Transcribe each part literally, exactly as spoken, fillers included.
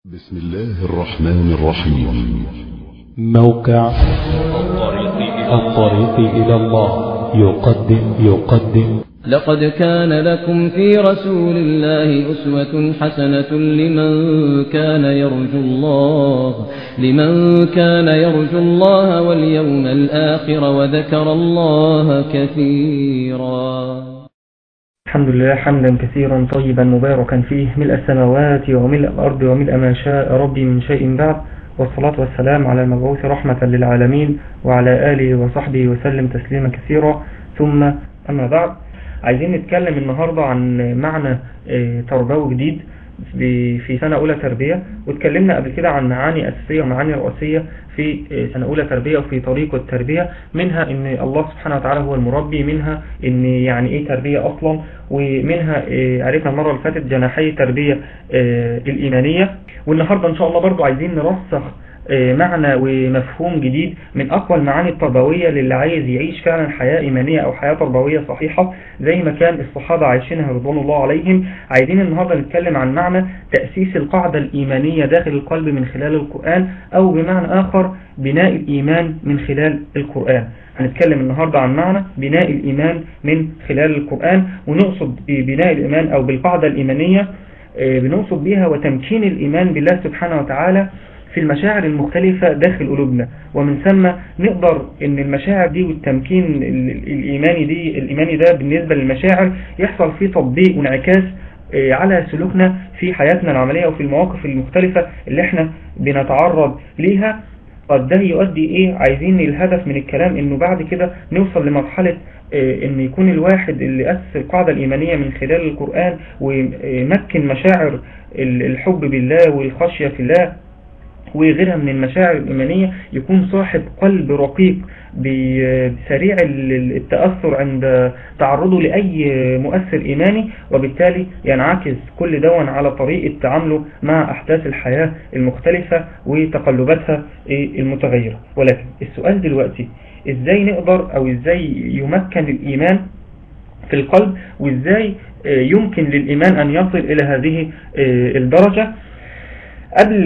بسم الله الرحمن الرحيم. موقع الطريق إلى الله يقدم يقدم لقد كان لكم في رسول الله أسوة حسنة لمن كان يرجو الله لمن كان يرجو الله واليوم الآخر وذكر الله كثيرا. الحمد لله حمدا كثيرا طيبا مباركا فيه، ملء السماوات وملء الأرض وملء ما شاء ربي من شيء بعد، والصلاة والسلام على المبعوث رحمة للعالمين وعلى آله وصحبه وسلم تسليما كثيرا. ثم أما بعد، عايزين نتكلم النهاردة عن معنى تربوي جديد في سنة أولى تربية، واتكلمنا قبل كده عن معاني أساسية ومعاني رئيسية في سنة أولى تربية وفي طريق التربية، منها إن الله سبحانه وتعالى هو المربي، منها إن يعني إيه تربية أصلا، ومنها عرفنا المرة اللي فاتت جناحي تربية الإيمانية. والنهاردة إن شاء الله برضو عايزين نرسخ معنى ومفهوم جديد من أقوى المعاني التربوية للي عايز يعيش فعلا حياة إيمانية أو حياة تربوية صحيحة زي ما كان الصحابة عايشينها رضوان الله عليهم. عايزين النهاردة نتكلم عن معنى تأسيس القاعدة الإيمانية داخل القلب من خلال القرآن، أو بمعنى آخر بناء الإيمان من خلال القرآن. هنتكلم النهاردة عن معنى بناء الإيمان من خلال القرآن، ونقصد ببناء الإيمان أو بالقاعدة الإيمانية بنقصد بها وتمكين الإيمان بالله سبحانه وتعالى في المشاعر المختلفة داخل قلوبنا، ومن ثم نقدر ان المشاعر دي والتمكين الإيماني دي الإيماني ده بالنسبة للمشاعر يحصل فيه تطبيق وانعكاس على سلوكنا في حياتنا العملية وفي المواقف المختلفة اللي احنا بنتعرض ليها. قد ده يؤدي ايه؟ عايزين الهدف من الكلام انه بعد كده نوصل لمرحلة ان يكون الواحد اللي أسس القاعدة الإيمانية من خلال القرآن ومكن مشاعر الحب بالله والخشية في الله وغيرها من المشاعر الإيمانية، يكون صاحب قلب رقيق بسريع التأثر عند تعرضه لأي مؤثر إيماني، وبالتالي ينعكس كل دون على طريقة تعامله مع أحداث الحياة المختلفة وتقلباتها المتغيرة. ولكن السؤال دلوقتي، إزاي نقدر أو إزاي يمكن الإيمان في القلب، وإزاي يمكن للإيمان أن يصل إلى هذه الدرجة؟ قبل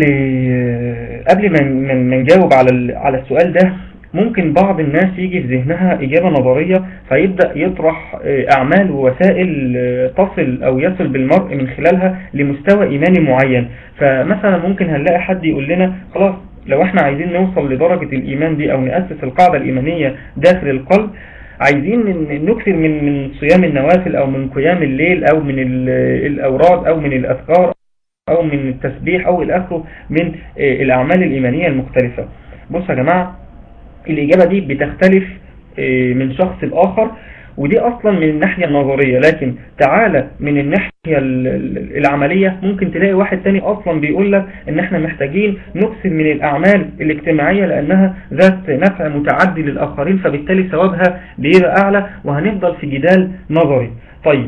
قبل ما نجاوب على على السؤال ده، ممكن بعض الناس يجي في ذهنها إجابة نظرية، فيبدأ يطرح أعمال ووسائل تصل أو يصل بالمرء من خلالها لمستوى إيماني معين. فمثلا ممكن هنلاقي حد يقول لنا خلاص، لو احنا عايزين نوصل لدرجة الإيمان دي أو نأسس القاعدة الإيمانية داخل القلب، عايزين نكثر من من صيام النوافل أو من قيام الليل أو من الأوراد أو من الأذكار أو من التسبيح أو الآخر من الأعمال الإيمانية المختلفة. بص يا جماعة، الإجابة دي بتختلف من شخص لآخر، ودي أصلا من الناحية النظرية. لكن تعالى من الناحية العملية، ممكن تلاقي واحد تاني أصلا بيقول لك إن احنا محتاجين نكثر من الأعمال الاجتماعية لأنها ذات نفع متعدي للآخرين، فبالتالي ثوابها بيبقى أعلى، وهنفضل في جدال نظري. طيب،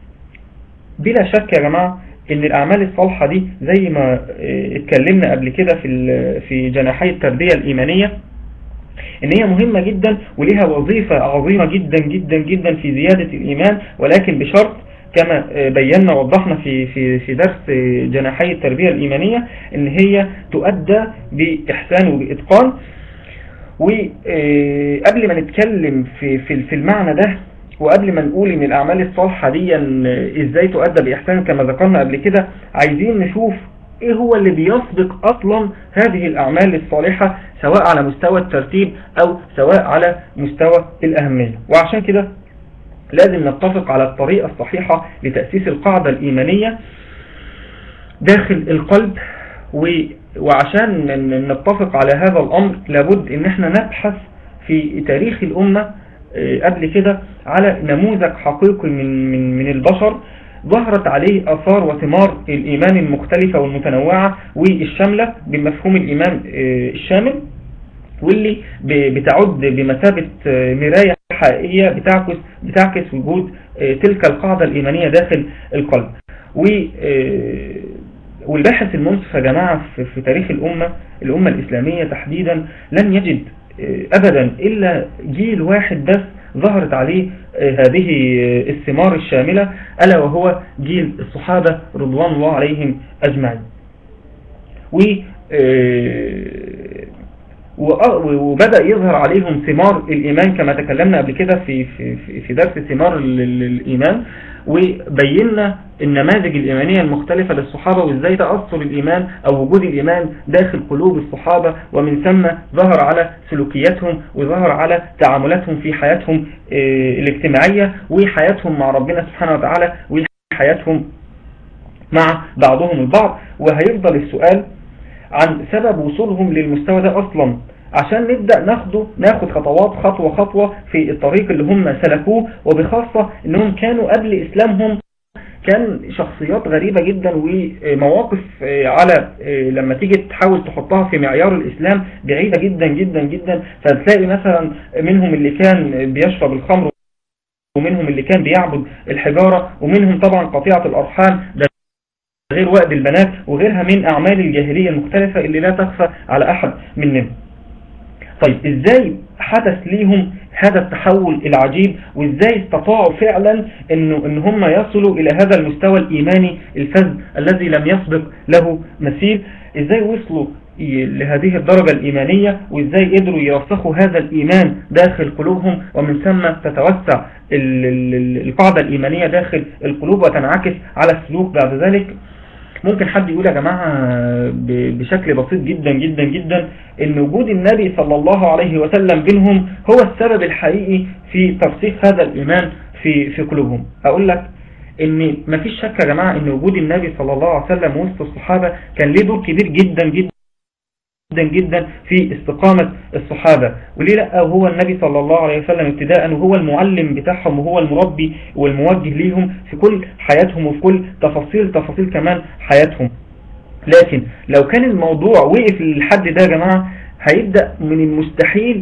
بلا شك يا جماعة ان الاعمال الصالحة دي زي ما اتكلمنا قبل كده في في جناحي التربية الإيمانية، ان هي مهمة جدا وليها وظيفة عظيمة جدا جدا جدا في زيادة الإيمان، ولكن بشرط كما بينا ووضحنا في في في درس جناحي التربية الإيمانية ان هي تؤدى بإحسان وبإتقان. وقبل ما نتكلم في في في المعنى ده، وقبل ما نقول ان الاعمال الصالحة دي ازاي تؤدى باحسان كما ذكرنا قبل كده، عايزين نشوف ايه هو اللي بيسبق اصلا هذه الاعمال الصالحة، سواء على مستوى الترتيب او سواء على مستوى الاهمية. وعشان كده لازم نتفق على الطريقة الصحيحة لتأسيس القاعدة الإيمانية داخل القلب. وعشان نتفق على هذا الامر، لابد ان احنا نبحث في تاريخ الامة قبل كده على نموذج حقيقي من من من البشر ظهرت عليه آثار وثمار الإيمان المختلفة والمتنوعة والشاملة بمفهوم الإيمان الشامل، واللي بتعد بمثابة مراية حقيقية بتعكس بتعكس وجود تلك القاعدة الإيمانية داخل القلب. والباحث المنصف يا جماعة في تاريخ الأمة الأمة الإسلامية تحديدا لن يجد أبدا إلا جيل واحد بس ظهرت عليه هذه الثمار الشاملة، ألا وهو جيل الصحابة رضوان الله عليهم أجمعين. و وبدأ يظهر عليهم ثمار الإيمان كما تكلمنا قبل كده في في في درس ثمار الإيمان، وبينا النماذج الإيمانية المختلفة للصحابة وإزاي تأثر الإيمان أو وجود الإيمان داخل قلوب الصحابة، ومن ثم ظهر على سلوكياتهم وظهر على تعاملاتهم في حياتهم الاجتماعية وحياتهم مع ربنا سبحانه وتعالى وحياتهم مع بعضهم البعض. وهيفضل السؤال عن سبب وصولهم للمستوى ده أصلا، عشان نبدأ ناخده ناخد خطوات خطوة خطوة في الطريق اللي هم سلكوه، وبخاصة انهم كانوا قبل اسلامهم كان شخصيات غريبة جدا ومواقف على لما تيجي تحاول تحطها في معيار الاسلام بعيدة جدا جدا جدا. فتلاقي مثلا منهم اللي كان بيشرب الخمر، ومنهم اللي كان بيعبد الحجارة، ومنهم طبعا قطيعة الارحام، ده غير وأد البنات وغيرها من اعمال الجاهلية المختلفة اللي لا تخفى على احد مننا. طيب ازاي حدث ليهم هذا التحول العجيب، وازاي استطاعوا فعلا انه ان هم يصلوا الى هذا المستوى الايماني الفذ الذي لم يسبق له مثيل؟ ازاي وصلوا لهذه الدرجة الإيمانية، وإزاي قدروا يرسخوا هذا الإيمان داخل قلوبهم، ومن ثم تتوسع القاعدة الإيمانية داخل القلوب وتنعكس على السلوك بعد ذلك؟ ممكن حد يقول يا جماعة بشكل بسيط جدا جدا جدا ان وجود النبي صلى الله عليه وسلم بينهم هو السبب الحقيقي في ترسيخ هذا الإيمان في في قلوبهم. اقول لك ان مفيش شك يا جماعة ان وجود النبي صلى الله عليه وسلم وسط الصحابة كان له دور كبير جدا جدا جدا جدا في استقامة الصحابة. وليه لا، هو النبي صلى الله عليه وسلم ابتداء وهو المعلم بتاعهم وهو المربي والموجه ليهم في كل حياتهم وفي كل تفاصيل تفاصيل كمان حياتهم. لكن لو كان الموضوع وقف للحد ده يا جماعة هيبدأ من المستحيل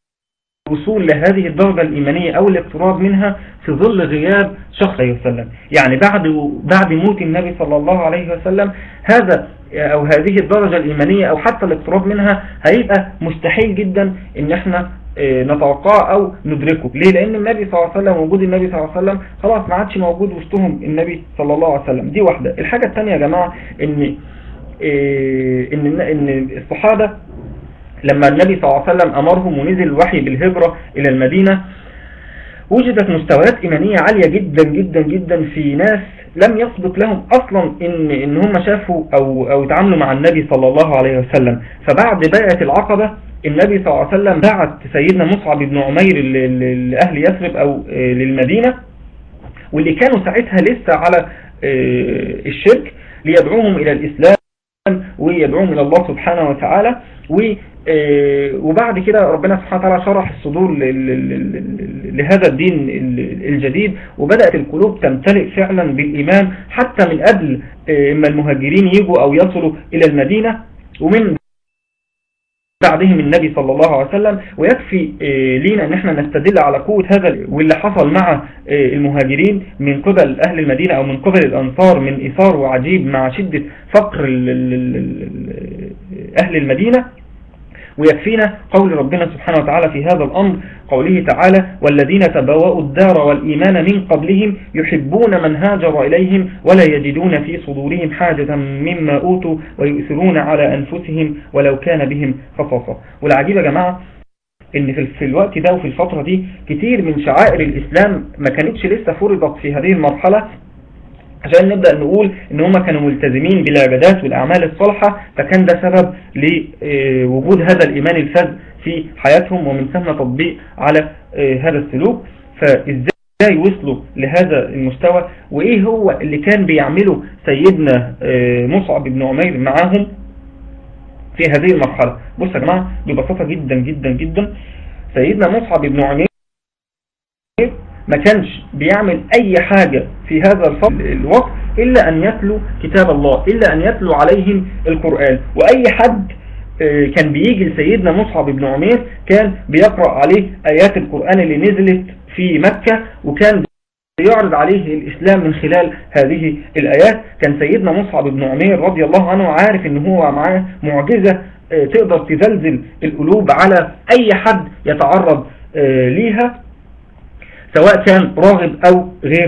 الوصول لهذه الدرجة الإيمانية أو الاقتراب منها في ظل غياب شخص عليه وسلم. يعني بعد بعد موت النبي صلى الله عليه وسلم هذا أو هذه الدرجة الإيمانية أو حتى الاقتراب منها هيبقى مستحيل جدا إن احنا نتوقع أو ندركه. ليه؟ لأن النبي صلى الله عليه وسلم وجود النبي صلى الله عليه وسلم خلاص ما عادش موجود وسطهم النبي صلى الله عليه وسلم. دي واحدة. الحاجة الثانية يا جماعة إن إن إن الصحابة لما النبي صلى الله عليه وسلم أمرهم ونزل الوحي بالهجرة إلى المدينة وجدت مستويات إيمانية عالية جدا جدا جدا في ناس لم يسبق لهم أصلا إن, إن هم شافوا أو, أو يتعاملوا مع النبي صلى الله عليه وسلم. فبعد بيعة العقبة النبي صلى الله عليه وسلم بعت سيدنا مصعب بن عمير لأهل يثرب أو للمدينة، واللي كانوا ساعتها لسه على الشرك، ليدعوهم إلى الإسلام ويدعوهم إلى الله سبحانه وتعالى. وبعد كده ربنا سبحانه وتعالى شرح الصدور لهذا الدين الجديد، وبدأت القلوب تمتلئ فعلا بالإيمان حتى من قبل ما المهاجرين يجوا أو يصلوا إلى المدينة، ومن بعدهم النبي صلى الله عليه وسلم. ويكفي لينا ان احنا نستدل على قوة هذا واللي حصل مع المهاجرين من قبل اهل المدينة او من قبل الانصار من ايثار وعجيب مع شدة فقر اهل المدينة. ويكفينا قول ربنا سبحانه وتعالى في هذا الأمر، قوله تعالى: والذين تبوأوا الدار والإيمان من قبلهم يحبون من هاجر إليهم ولا يجدون في صدورهم حاجة مما أوتوا ويؤثرون على أنفسهم ولو كان بهم خصاصة. والعجيب يا جماعة إن في الوقت ده وفي الفترة دي كتير من شعائر الإسلام ما كانتش لسه فرضت في هذه المرحلة، عشان نبدأ نقول ان هم كانوا ملتزمين بالعبادات والأعمال الصالحة، فكان ده سبب لوجود هذا الإيمان الفذ في حياتهم ومن ثم تطبيق على هذا السلوك. فإزاي وصلوا لهذا المستوى، وإيه هو اللي كان بيعمله سيدنا مصعب بن عمير معاهم في هذه المرحلة؟ بص يا جماعة ببساطة جدا جدا جدا، سيدنا مصعب بن عمير ما كانش بيعمل اي حاجة في هذا الوقت الا ان يتلو كتاب الله، الا ان يتلو عليهم القرآن. واي حد كان بيجي لسيدنا مصعب بن عمير كان بيقرأ عليه ايات القرآن اللي نزلت في مكة، وكان بيعرض عليه الاسلام من خلال هذه الايات. كان سيدنا مصعب بن عمير رضي الله عنه عارف ان هو معاه معجزة تقدر تزلزل القلوب على اي حد يتعرض ليها، سواء كان راغب أو غير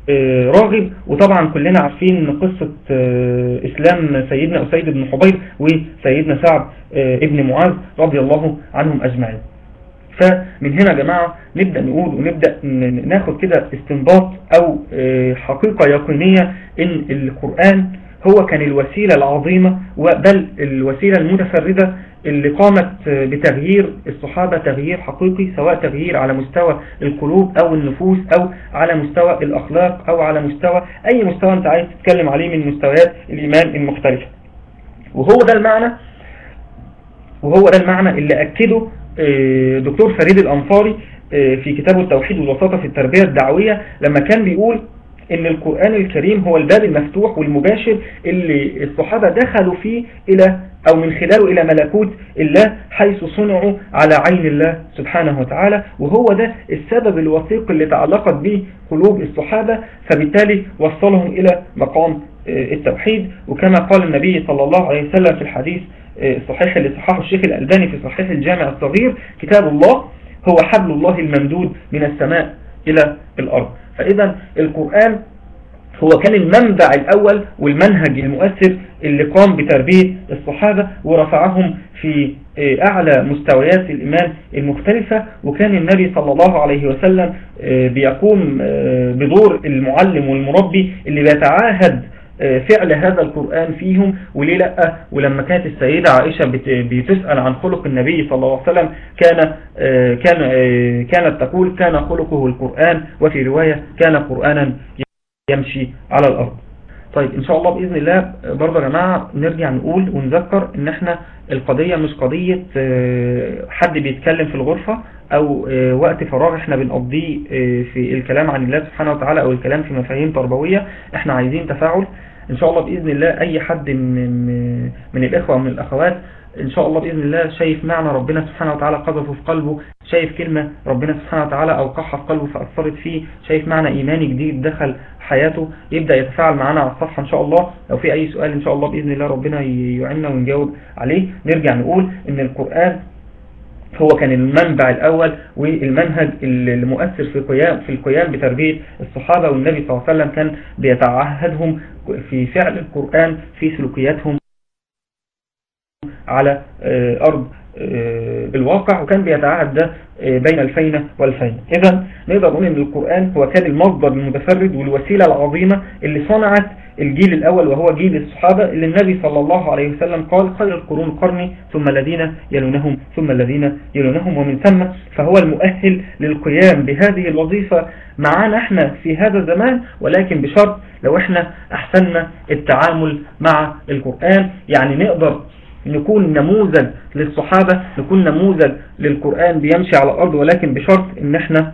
راغب. وطبعا كلنا عارفين قصة إسلام سيدنا أسيد بن حضير وسيدنا سعد ابن معاذ رضي الله عنهم أجمعين. فمن هنا يا جماعة نبدأ نقول ونبدأ ناخد كده استنباط أو حقيقة يقينية إن القرآن هو كان الوسيلة العظيمة بل الوسيلة المتفردة اللي قامت بتغيير الصحابة تغيير حقيقي، سواء تغيير على مستوى القلوب أو النفوس أو على مستوى الأخلاق أو على مستوى أي مستوى أنت عايز تتكلم عليه من مستويات الإيمان المختلفة. وهو ده المعنى وهو ده المعنى اللي أكده دكتور فريد الأنصاري في كتابه التوحيد والوساطة في التربية الدعوية لما كان بيقول إن القرآن الكريم هو الباب المفتوح والمباشر اللي الصحابة دخلوا فيه إلى أو من خلاله إلى ملكوت الله حيث صنعوا على عين الله سبحانه وتعالى، وهو ده السبب الوثيق اللي تعلقت به قلوب الصحابة، فبالتالي وصلهم إلى مقام التوحيد. وكما قال النبي صلى الله عليه وسلم في الحديث الصحيح اللي صححه الشيخ الألباني في صحيح الجامع الصغير: كتاب الله هو حبل الله الممدود من السماء إلى الأرض. فإذا القرآن هو كان المنبع الأول والمنهج المؤثر اللي قام بتربية الصحابة ورفعهم في أعلى مستويات الإيمان المختلفة. وكان النبي صلى الله عليه وسلم بيقوم بدور المعلم والمربي اللي بيتعاهد فعل هذا القرآن فيهم. وليه لأ؟ ولما كانت السيدة عائشة بتسأل عن خلق النبي صلى الله عليه وسلم كان كان كانت تقول: كان خلقه القرآن، وفي رواية: كان قرآنا يمشي على الأرض. طيب إن شاء الله بإذن الله برضه يا جماعة نرجع نقول ونذكر إن احنا القضية مش قضية حد بيتكلم في الغرفة أو وقت فراغ احنا بنقضيه في الكلام عن الله سبحانه وتعالى أو الكلام في مفاهيم تربوية. احنا عايزين تفاعل إن شاء الله بإذن الله. أي حد من من الإخوة ومن الأخوات إن شاء الله بإذن الله شايف معنى ربنا سبحانه وتعالى قذفه في قلبه، شايف كلمة ربنا سبحانه وتعالى أوقعها في قلبه فأثرت فيه، شايف معنى إيماني جديد دخل حياته، يبدأ يتفاعل معنا على الصفحة إن شاء الله. لو في أي سؤال إن شاء الله بإذن الله ربنا يعيننا ونجاوب عليه. نرجع نقول إن القرآن هو كان المنبع الأول والمنهج المؤثر في قيام في القيام بتربية الصحابة، والنبي صلى الله عليه وسلم كان بيتعهدهم في فعل القرآن في سلوكياتهم على أرض الواقع، وكان بيتعهد ده بين الفينة والفينة. إذا نقدر نقول إن القرآن هو كان المصدر المتفرد والوسيلة العظيمة اللي صنعت الجيل الأول وهو جيل الصحابة، اللي النبي صلى الله عليه وسلم قال: خير القرون قرني ثم الذين يلونهم ثم الذين يلونهم. ومن ثم فهو المؤهل للقيام بهذه الوظيفة معنا احنا في هذا الزمان، ولكن بشرط لو احنا أحسننا التعامل مع القرآن. يعني نقدر نكون نموذج للصحابة، نكون نموذج للقرآن بيمشي على الأرض، ولكن بشرط ان احنا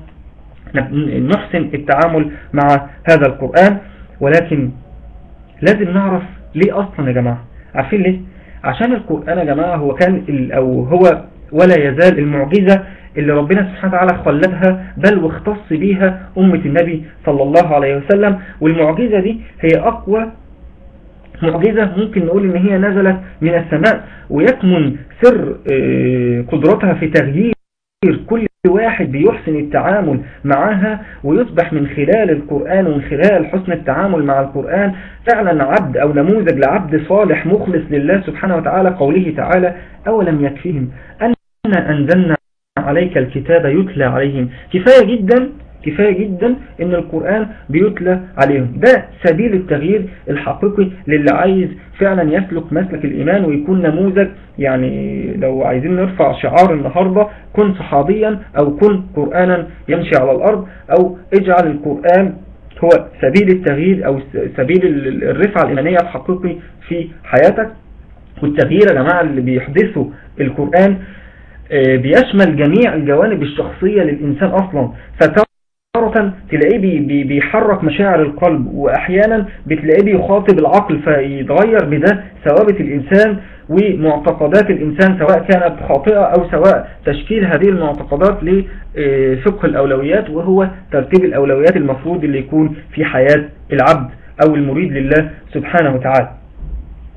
نحسن التعامل مع هذا القرآن. ولكن لازم نعرف ليه أصلا يا جماعة. عارفين ليه؟ عشان القرآن يا جماعة هو كان أو هو ولا يزال المعجزة اللي ربنا سبحانه وتعالى خلتها بل واختص بيها أمة النبي صلى الله عليه وسلم. والمعجزة دي هي أقوى معجزة ممكن نقول إن هي نزلت من السماء، ويكمن سر قدرتها في تغيير كل واحد بيحسن التعامل معها، ويصبح من خلال القرآن ومن خلال حسن التعامل مع القرآن فعلا عبد أو نموذج لعبد صالح مخلص لله سبحانه وتعالى. قوله تعالى: أولم يكفيهم أن أنزلنا عليك الكتاب يتلى عليهم. كفاية جدا كفاية جدا ان القرآن بيتلى عليهم. ده سبيل التغيير الحقيقي للي عايز فعلا يسلك مسلك الإيمان ويكون نموذج. يعني لو عايزين نرفع شعار النهاردة: كن صحابيا أو كن قرآنا يمشي على الأرض، أو اجعل القرآن هو سبيل التغيير أو سبيل الرفعة الإيمانية الحقيقي في حياتك. والتغيير يا جماعة اللي بيحدثه القرآن بيشمل جميع الجوانب الشخصية للإنسان أصلا. فترى تلاقيه بي بيحرك مشاعر القلب، وأحيانا بتلاقيه بيخاطب العقل فيتغير بده ثوابت الإنسان ومعتقدات الإنسان، سواء كانت خاطئة أو سواء تشكيل هذه المعتقدات لفقه الأولويات، وهو ترتيب الأولويات المفروض اللي يكون في حياة العبد أو المريد لله سبحانه وتعالى.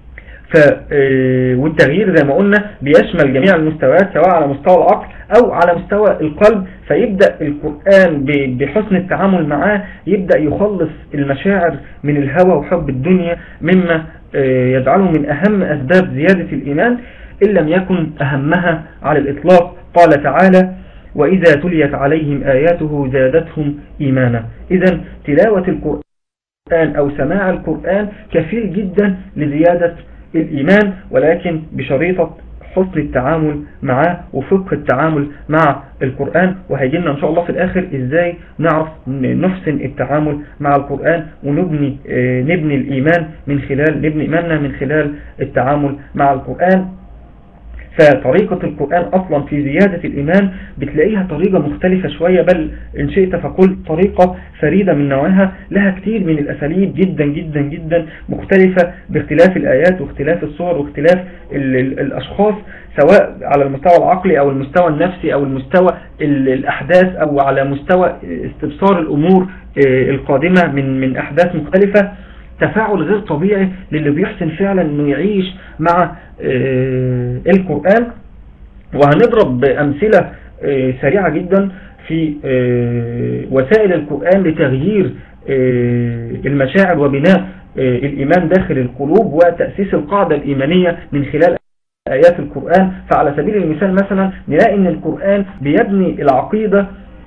والتغيير زي ما قلنا بيشمل جميع المستويات سواء على مستوى العقل أو على مستوى القلب. فيبدأ القرآن بحسن التعامل معاه يبدأ يخلص المشاعر من الهوى وحب الدنيا مما يجعله من أهم أسباب زيادة الإيمان إن لم يكن أهمها على الإطلاق. قال تعالى: وإذا تليت عليهم آياته زادتهم إيمانا. إذن تلاوة القرآن أو سماع القرآن كفيل جدا لزيادة الإيمان، ولكن بشريطة حسن التعامل معه وفقه التعامل مع القرآن. وهيجينا إن شاء الله في الآخر إزاي نعرف نحسن التعامل مع القرآن ونبني نبني الإيمان من خلال نبني إيماننا من خلال التعامل مع القرآن. فطريقة القرآن أصلا في زيادة الإيمان بتلاقيها طريقة مختلفة شوية، بل إن شئت فقل طريقة فريدة من نوعها، لها كتير من الأساليب جدا جدا جدا مختلفة باختلاف الآيات واختلاف الصور واختلاف ال ال الأشخاص، سواء على المستوى العقلي أو المستوى النفسي أو المستوى الأحداث أو على مستوى استبصار الأمور القادمة من من أحداث مختلفة. تفاعل غير طبيعي للي بيحسن فعلا انه يعيش مع القرآن. وهنضرب أمثلة سريعة جدا في وسائل القرآن لتغيير المشاعر وبناء الإيمان داخل القلوب وتأسيس القاعدة الإيمانية من خلال آيات القرآن. فعلى سبيل المثال مثلا نلاقي ان القرآن بيبني العقيدة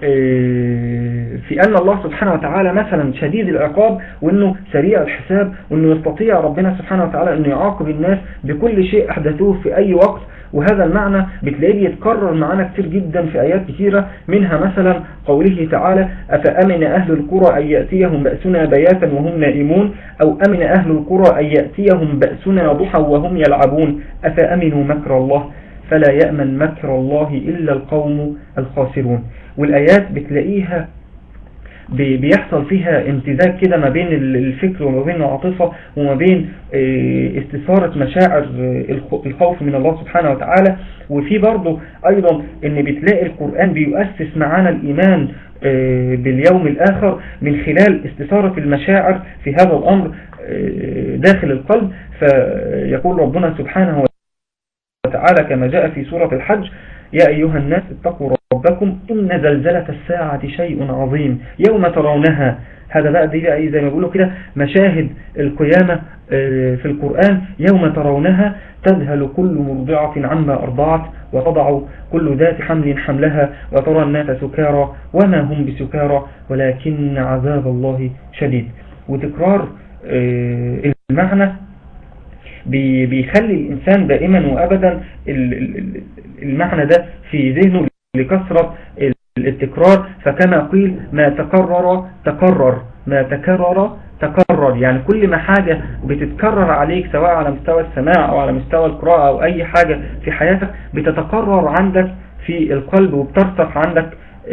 في أن الله سبحانه وتعالى مثلا شديد العقاب، وأنه سريع الحساب، وأنه يستطيع ربنا سبحانه وتعالى أنه يعاقب الناس بكل شيء أحدثوه في أي وقت. وهذا المعنى بتلاقيه يتكرر معنا كتير جدا في آيات كثيرة، منها مثلا قوله تعالى: أفأمن أهل القرى أن يأتيهم بأسنا بياتا وهم نائمون، أو أمن أهل القرى أن يأتيهم بأسنا ضحى وهم يلعبون، أفأمنوا مكر الله فلا يأمن مكر الله إلا القوم الخاسرون. والآيات بتلاقيها بيحصل فيها امتزاج كده ما بين الفكر وما بين العاطفة وما بين استثارة مشاعر الخوف من الله سبحانه وتعالى. وفي برضو أيضا ان بتلاقي القرآن بيؤسس معانا الإيمان باليوم الآخر من خلال استثارة المشاعر في هذا الأمر داخل القلب. فيقول ربنا سبحانه وتعالى كما جاء في سورة الحج: يا أيها الناس اتقوا ربكم إن زلزلة الساعة شيء عظيم يوم ترونها. هذا بقى دي بقى زي ما بيقولوا كده مشاهد القيامة في القرآن: يوم ترونها تذهل كل مرضعة عما أرضعت وتضع كل ذات حمل حملها وترى الناس سكارى وما هم بسكارى ولكن عذاب الله شديد. وتكرار المعنى بيخلي الإنسان دائما وأبدا المعنى ده في ذهنه لكثرة التكرار. فكما قيل: ما تكرر تكرر، ما تكرر تكرر. يعني كل ما حاجة بتتكرر عليك سواء على مستوى السماع أو على مستوى القراءة أو أي حاجة في حياتك بتتكرر عندك في القلب وبترسخ عندك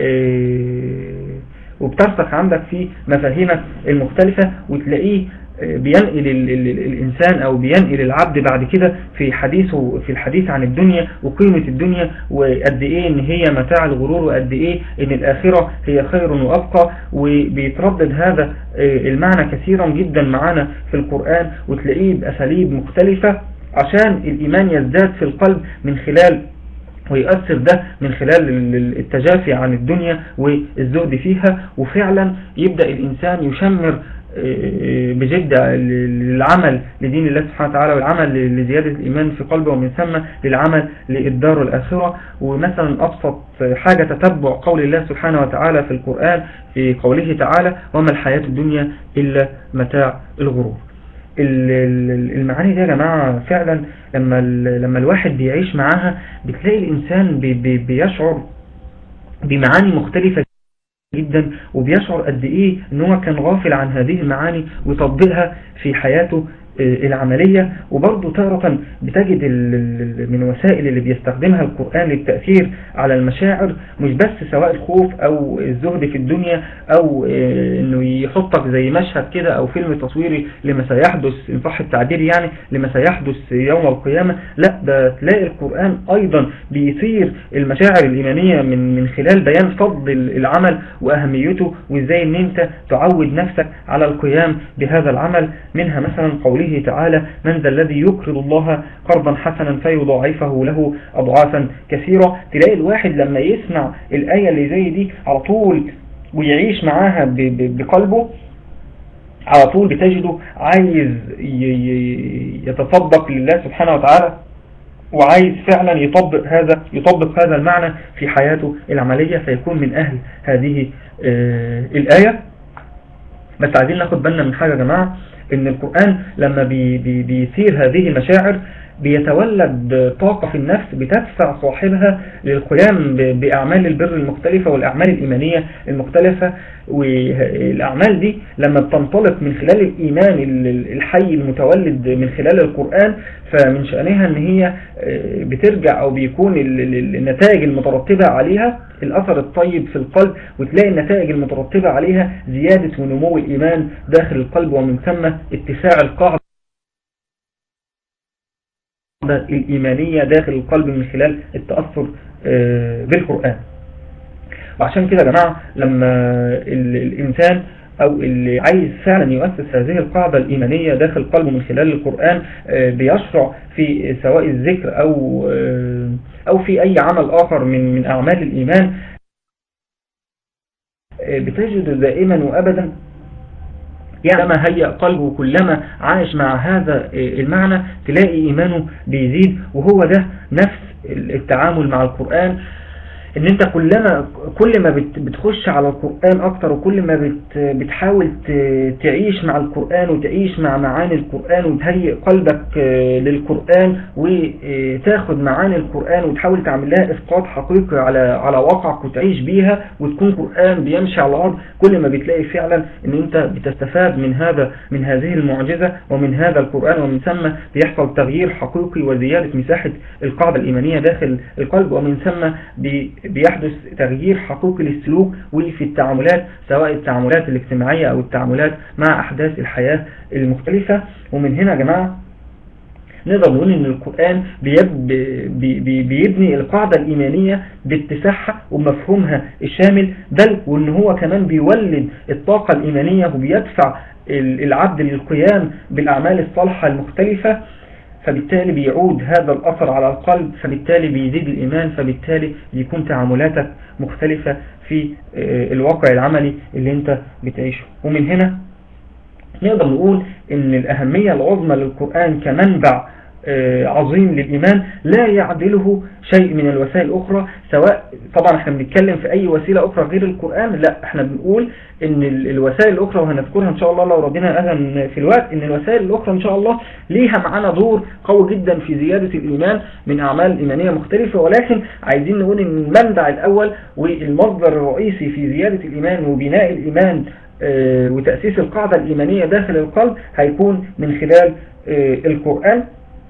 وبترسخ عندك في مفاهيمك المختلفة، وتلاقيه بينقل الإنسان أو بينقل العبد بعد كده في حديثه في الحديث عن الدنيا وقيمة الدنيا وقد إيه إن هي متاع الغرور وقد إيه إن الآخرة هي خير وأبقى. وبيتردد هذا المعنى كثيرا جدا معنا في القرآن، وتلاقيه بأساليب مختلفة عشان الإيمان يزداد في القلب من خلال ويؤثر ده من خلال التجافي عن الدنيا والزهد فيها. وفعلا يبدأ الإنسان يشمر بجدة العمل لدين الله سبحانه وتعالى والعمل لزيادة الإيمان في قلبه، ومن ثم للعمل للدار الآخرة. ومثلا أبسط حاجة تتبع قول الله سبحانه وتعالى في القرآن في قوله تعالى: وما الحياة الدنيا إلا متاع الغرور. المعاني دي يا جماعة فعلا لما لما الواحد بيعيش معاها بتلاقي الإنسان بيشعر بمعاني مختلفة جدا، وبيشعر قد ايه ان هو كان غافل عن هذه المعاني ويطبقها في حياته العملية. وبرضه تارة بتجد من وسائل اللي بيستخدمها القرآن للتأثير على المشاعر مش بس سواء الخوف او الزهد في الدنيا او انه يحطك زي مشهد كده او فيلم تصويري لما سيحدث ان صح التعبير يعني لما سيحدث يوم القيامة. لا، ده تلاقي القرآن ايضا بيثير المشاعر الإيمانية من من خلال بيان فضل العمل واهميته وازاي ان انت تعود نفسك على القيام بهذا العمل. منها مثلا قوله قوله تعالى من ذا الذي يقرض الله قرضا حسنا فيضاعفه له أضعافا كثيرة. تلاقي الواحد لما يسمع الآية اللي زي دي على طول ويعيش معاها بقلبه على طول بتجده عايز يتصدق لله سبحانه وتعالى، وعايز فعلا يطبق هذا يطبق هذا المعنى في حياته العملية، فيكون من أهل هذه آه الآية. بس عايزين ناخد بالنا من حاجة يا جماعة، إن القرآن لما بي بي بيثير هذه المشاعر بيتولد طاقة في النفس بتدفع صاحبها للقيام بأعمال البر المختلفة والأعمال الإيمانية المختلفة. والأعمال دي لما بتنطلق من خلال الإيمان الحي المتولد من خلال القرآن، فمن شأنها أن هي بترجع أو بيكون النتائج المترتبة عليها الأثر الطيب في القلب، وتلاقي النتائج المترتبة عليها زيادة ونمو الإيمان داخل القلب، ومن ثم اتساع القاعدة الإيمانية داخل القلب من خلال التأثر بالقرآن. وعشان كده يا جماعة لما الإنسان أو اللي عايز فعلا يؤسس هذه القاعدة الإيمانية داخل قلبه من خلال القرآن بيشرع في سواء الذكر أو أو في أي عمل آخر من من أعمال الإيمان، بتجد دائما وأبدا يعني ما هيأ قلبه كلما عاش مع هذا المعنى تلاقي إيمانه بيزيد. وهو ده نفس التعامل مع القرآن، ان انت كلما كل ما بتخش على القرآن اكتر، وكل ما بتحاول تعيش مع القرآن وتعيش مع معاني القرآن وتهيئ قلبك للقرآن وتاخد معاني القرآن وتحاول تعمل لها اسقاط حقيقي على على واقعك وتعيش بيها وتكون قرآن بيمشي على الارض، كل ما بتلاقي فعلا ان انت بتستفاد من هذا من هذه المعجزة ومن هذا القرآن، ومن ثم بيحصل تغيير حقيقي وزيادة مساحة القاعدة الإيمانية داخل القلب، ومن ثم بيحدث تغيير حقيقي للسلوك وفي التعاملات سواء التعاملات الاجتماعية أو التعاملات مع أحداث الحياة المختلفة. ومن هنا يا جماعة نقدر نقول ان القرآن بيبني القاعدة الإيمانية باتساعها ومفهومها الشامل، بل وان هو كمان بيولد الطاقة الإيمانية وبيدفع العبد للقيام بالأعمال الصالحة المختلفة، فبالتالي بيعود هذا الأثر على القلب، فبالتالي بيزيد الإيمان، فبالتالي بيكون تعاملاتك مختلفة في الواقع العملي اللي انت بتعيشه. ومن هنا نقدر نقول ان الأهمية العظمى للقرآن كمنبع عظيم للإيمان لا يعدله شيء من الوسائل الأخرى، سواء طبعا احنا بنتكلم في أي وسيلة أخرى غير القرآن، لا احنا بنقول ان الوسائل الأخرى وهنذكرها إن شاء الله لو ربنا أذن في الوقت، ان الوسائل الأخرى إن شاء الله ليها معانا دور قوي جدا في زيادة الإيمان من أعمال إيمانية مختلفة، ولكن عايزين نقول ان المنبع الأول والمصدر الرئيسي في زيادة الإيمان وبناء الإيمان وتأسيس القاعدة الإيمانية داخل القلب هيكون من خلال القرآن.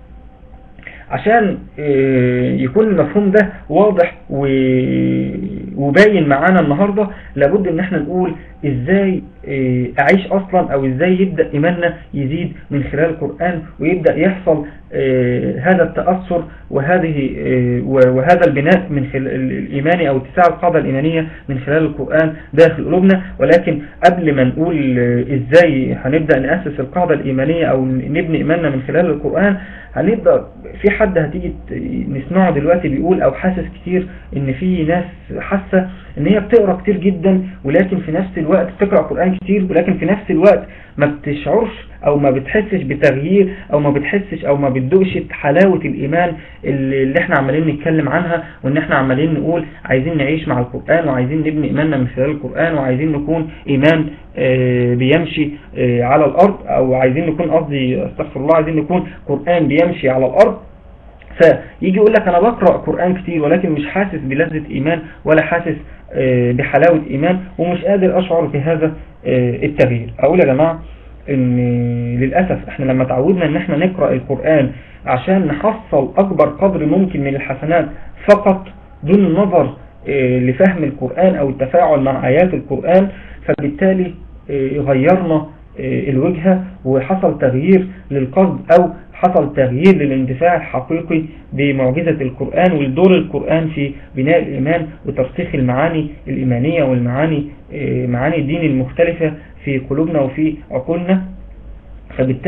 عشان يكون المفهوم ده واضح وباين معانا النهاردة، لابد ان احنا نقول ازاي اعيش اصلا او ازاي يبدأ ايماننا يزيد من خلال القرآن ويبدأ يحصل هذا التأثر وهذه وهذا البناء من خلال الإيماني أو اتساع القاعدة الإيمانية من خلال القرآن داخل قلوبنا. ولكن قبل ما نقول إزاي هنبدأ نأسس القاعدة الإيمانية أو نبني إيماننا من خلال القرآن، هنبدأ في حد هتيجي نسمعه دلوقتي بيقول أو حاسس كتير إن في ناس حاسة إن هي بتقرأ كتير جدا، ولكن في نفس الوقت بتقرأ قرآن كتير، ولكن في نفس الوقت ما بتشعرش او ما بتحسش بتغيير او ما بتحسش او ما بتدوقش حلاوة الايمان اللي احنا عمالين نتكلم عنها، وان احنا عمالين نقول عايزين نعيش مع القرآن وعايزين نبني ايماننا من خلال القرآن وعايزين نكون ايمان بيمشي على الارض، او عايزين نكون قصدي استغفر الله عايزين نكون قرآن بيمشي على الارض. فيجي يقول لك انا بقرأ قرآن كتير ولكن مش حاسس بلذة ايمان ولا حاسس بحلاوة ايمان ومش قادر اشعر بهذا التغيير. اقول يا جماعة ان للأسف احنا لما تعودنا ان احنا نقرأ القرآن عشان نحصل اكبر قدر ممكن من الحسنات فقط دون النظر لفهم القرآن او التفاعل مع ايات القرآن، فبالتالي غيرنا الوجهة وحصل تغيير للقلب او حصل تغيير للاندفاع الحقيقي بمعجزة القرآن والدور القرآن في بناء الإيمان وترسيخ المعاني الإيمانية والمعاني معاني الدين المختلفة في قلوبنا وفي عقولنا. فبالتالي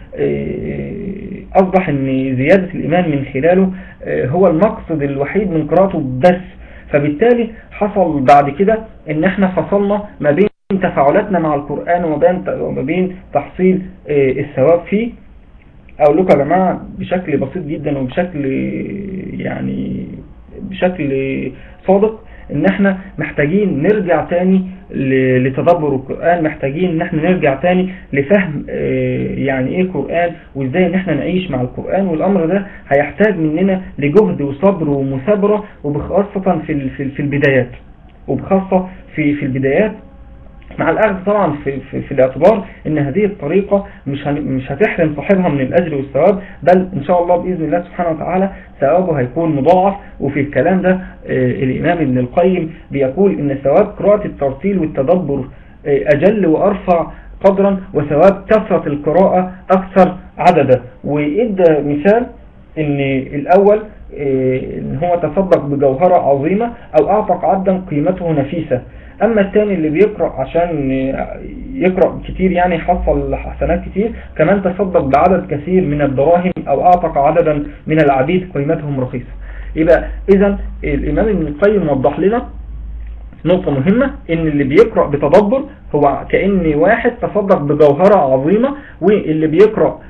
أصبح أن زيادة الإيمان من خلاله هو المقصد الوحيد من قراءته بس. فبالتالي حصل بعد كده أن احنا فصلنا ما بين تفاعلاتنا مع القرآن وما بين تحصيل الثواب فيه. أقول لكم يا جماعة بشكل بسيط جدا وبشكل يعني بشكل صادق ان احنا محتاجين نرجع تاني لتدبر القرآن، محتاجين ان احنا نرجع تاني لفهم يعني ايه قرآن وازاي ان احنا نعيش مع القرآن. والامر ده هيحتاج مننا لجهد وصبر ومثابرة، وبخاصة في في البدايات، وبخاصة في في البدايات مع الأخذ طبعا في, في, في الاعتبار ان هذه الطريقة مش مش هتحرم صاحبها من الأجر والثواب، بل ان شاء الله بإذن الله سبحانه وتعالى ثوابه هيكون مضاعف. وفي الكلام ده الإمام ابن القيم بيقول ان ثواب قراءة الترتيل والتدبر أجل وأرفع قدرا، وثواب كثرة القراءة أكثر عددا. وإدى مثال ان الأول ان هو تصدق بجوهرة عظيمة أو أعتق عبدا قيمته نفيسة. أما الثاني اللي بيقرأ عشان يقرأ كتير يعني يحصل حسنات كتير، كمان تصدق بعدد كثير من الدراهم أو أعتق عددا من العبيد قيمتهم رخيصة. يبقى إذن الإمام ابن القيم وضح لنا نقطة مهمة، إن اللي بيقرأ بتدبر هو كأن واحد تصدق بجوهرة عظيمة، واللي بيقرأ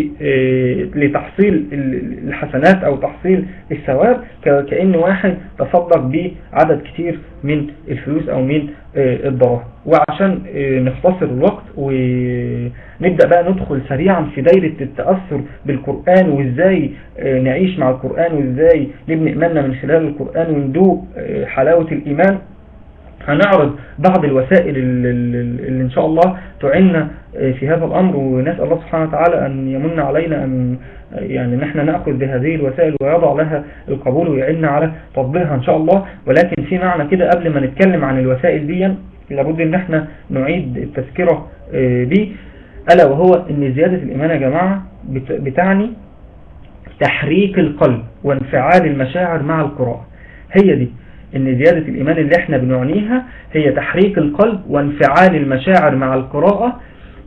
لتحصيل الحسنات أو تحصيل الثواب كأن واحد تصدق بعدد كتير من الفلوس أو من الدراهم. وعشان نختصر الوقت ونبدأ بقى ندخل سريعا في دايرة التأثر بالقرآن، وإزاي نعيش مع القرآن، وإزاي نبني إيماننا من خلال القرآن وندوق حلاوة الإيمان، هنعرض بعض الوسائل اللي إن شاء الله تعيننا في هذا الأمر. ونسأل الله سبحانه وتعالى أن يمن علينا أن يعني نحن نأخذ بهذه الوسائل ويضع لها القبول ويعيننا على تطبيقها إن شاء الله. ولكن في معنى كده قبل ما نتكلم عن الوسائل دي لابد أن احنا نعيد التذكرة به، ألا وهو أن زيادة الإيمان يا جماعة بتعني تحريك القلب وانفعال المشاعر مع القراءة. هي دي ان زيادة الإيمان اللي احنا بنعنيها هي تحريك القلب وانفعال المشاعر مع القراءة.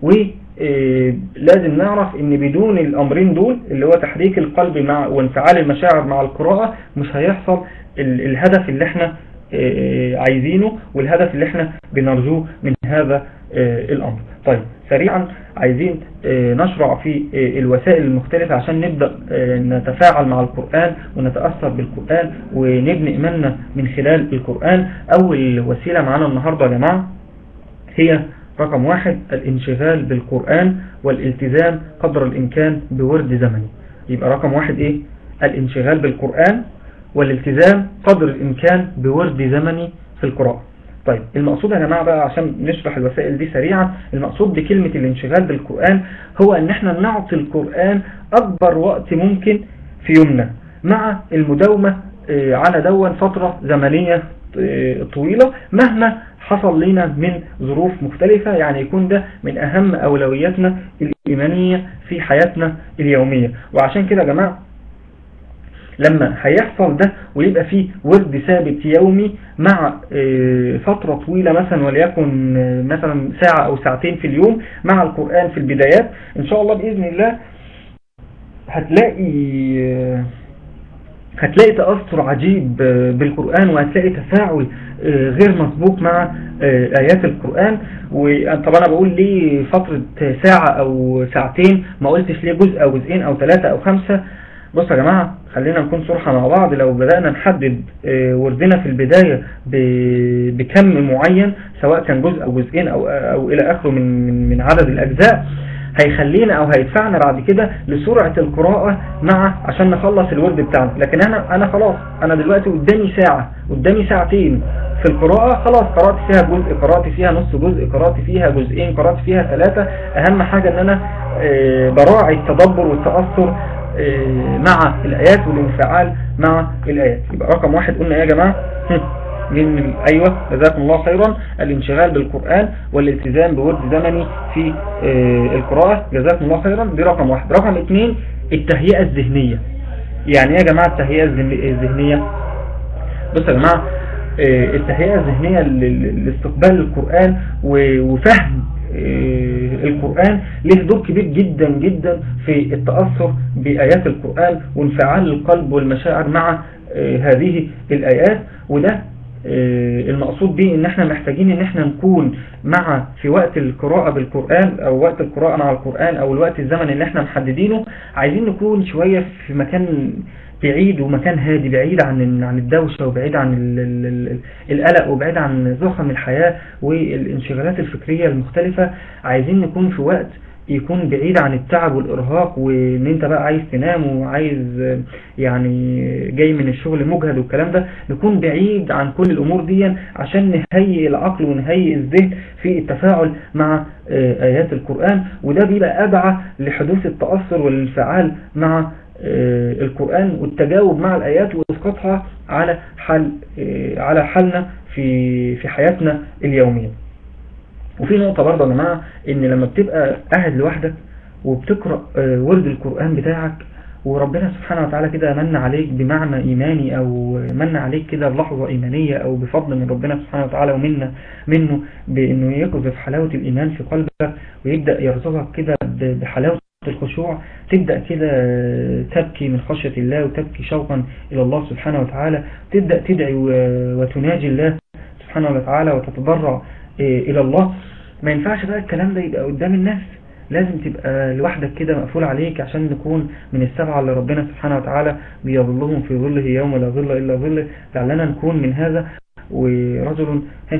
ولازم نعرف ان بدون الامرين دول اللي هو تحريك القلب مع وانفعال المشاعر مع القراءة مش هيحصل الهدف اللي احنا عايزينه والهدف اللي احنا بنرجوه من هذا الامر. طيب سريعا عايزين نشرع في الوسائل المختلفة عشان نبدأ نتفاعل مع القرآن ونتأثر بالقرآن ونبني إيماننا من خلال القرآن. أول وسيلة معنا النهاردة يا جماعة هي رقم واحد الانشغال بالقرآن والالتزام قدر الإمكان بورد زمني. يبقى رقم واحد إيه؟ الانشغال بالقرآن والالتزام قدر الإمكان بورد زمني في القراءة. طيب المقصود يا جماعة بقى عشان نشرح الوسائل دي سريعا، المقصود بكلمة الانشغال بالقرآن هو ان احنا نعطي القرآن اكبر وقت ممكن في يومنا، مع المداومة على دون فترة زمنية طويلة مهما حصل لنا من ظروف مختلفة. يعني يكون ده من اهم اولوياتنا الايمانية في حياتنا اليومية. وعشان كده يا جماعة لما هيحصل ده ويبقى فيه ورد ثابت يومي مع فترة طويلة مثلا وليكن مثلا ساعة او ساعتين في اليوم مع القرآن في البدايات، ان شاء الله بإذن الله هتلاقي هتلاقي تأثر عجيب بالقرآن، وهتلاقي تفاعل غير مسبوق مع آيات القرآن. وطبعا انا بقول ليه فترة ساعة او ساعتين، ما قلتش ليه جزء او جزئين او ثلاثة او خمسة. بص يا جماعة خلينا نكون صراحة مع بعض، لو بدأنا نحدد وردنا في البداية بكم معين سواء كان جزء أو جزئين أو, أو إلى آخره من, من عدد الأجزاء، هيخلينا أو هيدفعنا بعد كده لسرعة القراءة مع عشان نخلص الورد بتاعنا. لكن أنا, أنا خلاص أنا دلوقتي قدامي ساعة قدامي ساعتين في القراءة، خلاص قرأت فيها جزء، قرأت فيها نص جزء، قرأت فيها جزئين، قرأت فيها ثلاثة. أهم حاجة أن أنا براعي التدبر والتأثر مع الآيات والانفعال مع الآيات. يبقى رقم واحد قلنا يا جماعة من أيوة جزاكم الله خيرا الانشغال بالقرآن والالتزام بورد زمني في القراءة، جزاكم الله خيرا. دي رقم واحد. رقم اثنين التهيئة الذهنية. يعني يا جماعة التهيئة الذهنية؟ بص يا جماعة التهيئة الذهنية لاستقبال القرآن وفهم القرآن له دور كبير جدا جدا في التأثر بآيات القرآن وانفعال القلب والمشاعر مع هذه الآيات. وده المقصود به ان احنا محتاجين ان احنا نكون مع في وقت القراءة بالقرآن او وقت القراءة مع القرآن او الوقت الزمن اللي احنا محددينه، عايزين نكون شوية في مكان بعيد ومكان هادي، بعيد عن عن الدوشة وبعيد عن القلق وبعيد عن زخم الحياة والانشغالات الفكرية المختلفة. عايزين نكون في وقت يكون بعيد عن التعب والإرهاق وان انت بقى عايز تنام وعايز يعني جاي من الشغل مجهد والكلام ده، نكون بعيد عن كل الامور دي عشان نهيئ العقل ونهيئ الذهن في التفاعل مع آيات القرآن. وده بيبقى أدعى لحدوث التأثر والانفعال مع القرآن والتجاوب مع الآيات وإسقاطها على حال على حالنا في في حياتنا اليومية. وفي نقطة برضه يا جماعة، ان لما بتبقى قاعد لوحدك وبتقرأ ورد القرآن بتاعك وربنا سبحانه وتعالى كده من عليك بمعنى إيماني او من عليك كده بلحظة إيمانية او بفضل من ربنا سبحانه وتعالى ومنه منه بانه يقذف حلاوة الإيمان في قلبك ويبدأ يرزقك كده بحلاوة الخشوع، تبدأ كده تبكي من خشية الله وتبكي شوقا إلى الله سبحانه وتعالى، تبدأ تدعي وتناجي الله سبحانه وتعالى وتتضرع إلى الله. ما ينفعش بقى الكلام ده يبقى قدام الناس، لازم تبقى لوحدك كده مقفول عليك عشان نكون من السبعة اللي ربنا سبحانه وتعالى بيظلهم في ظله يوم لا ظل إلا ظله، لعلنا نكون من هذا. ورجل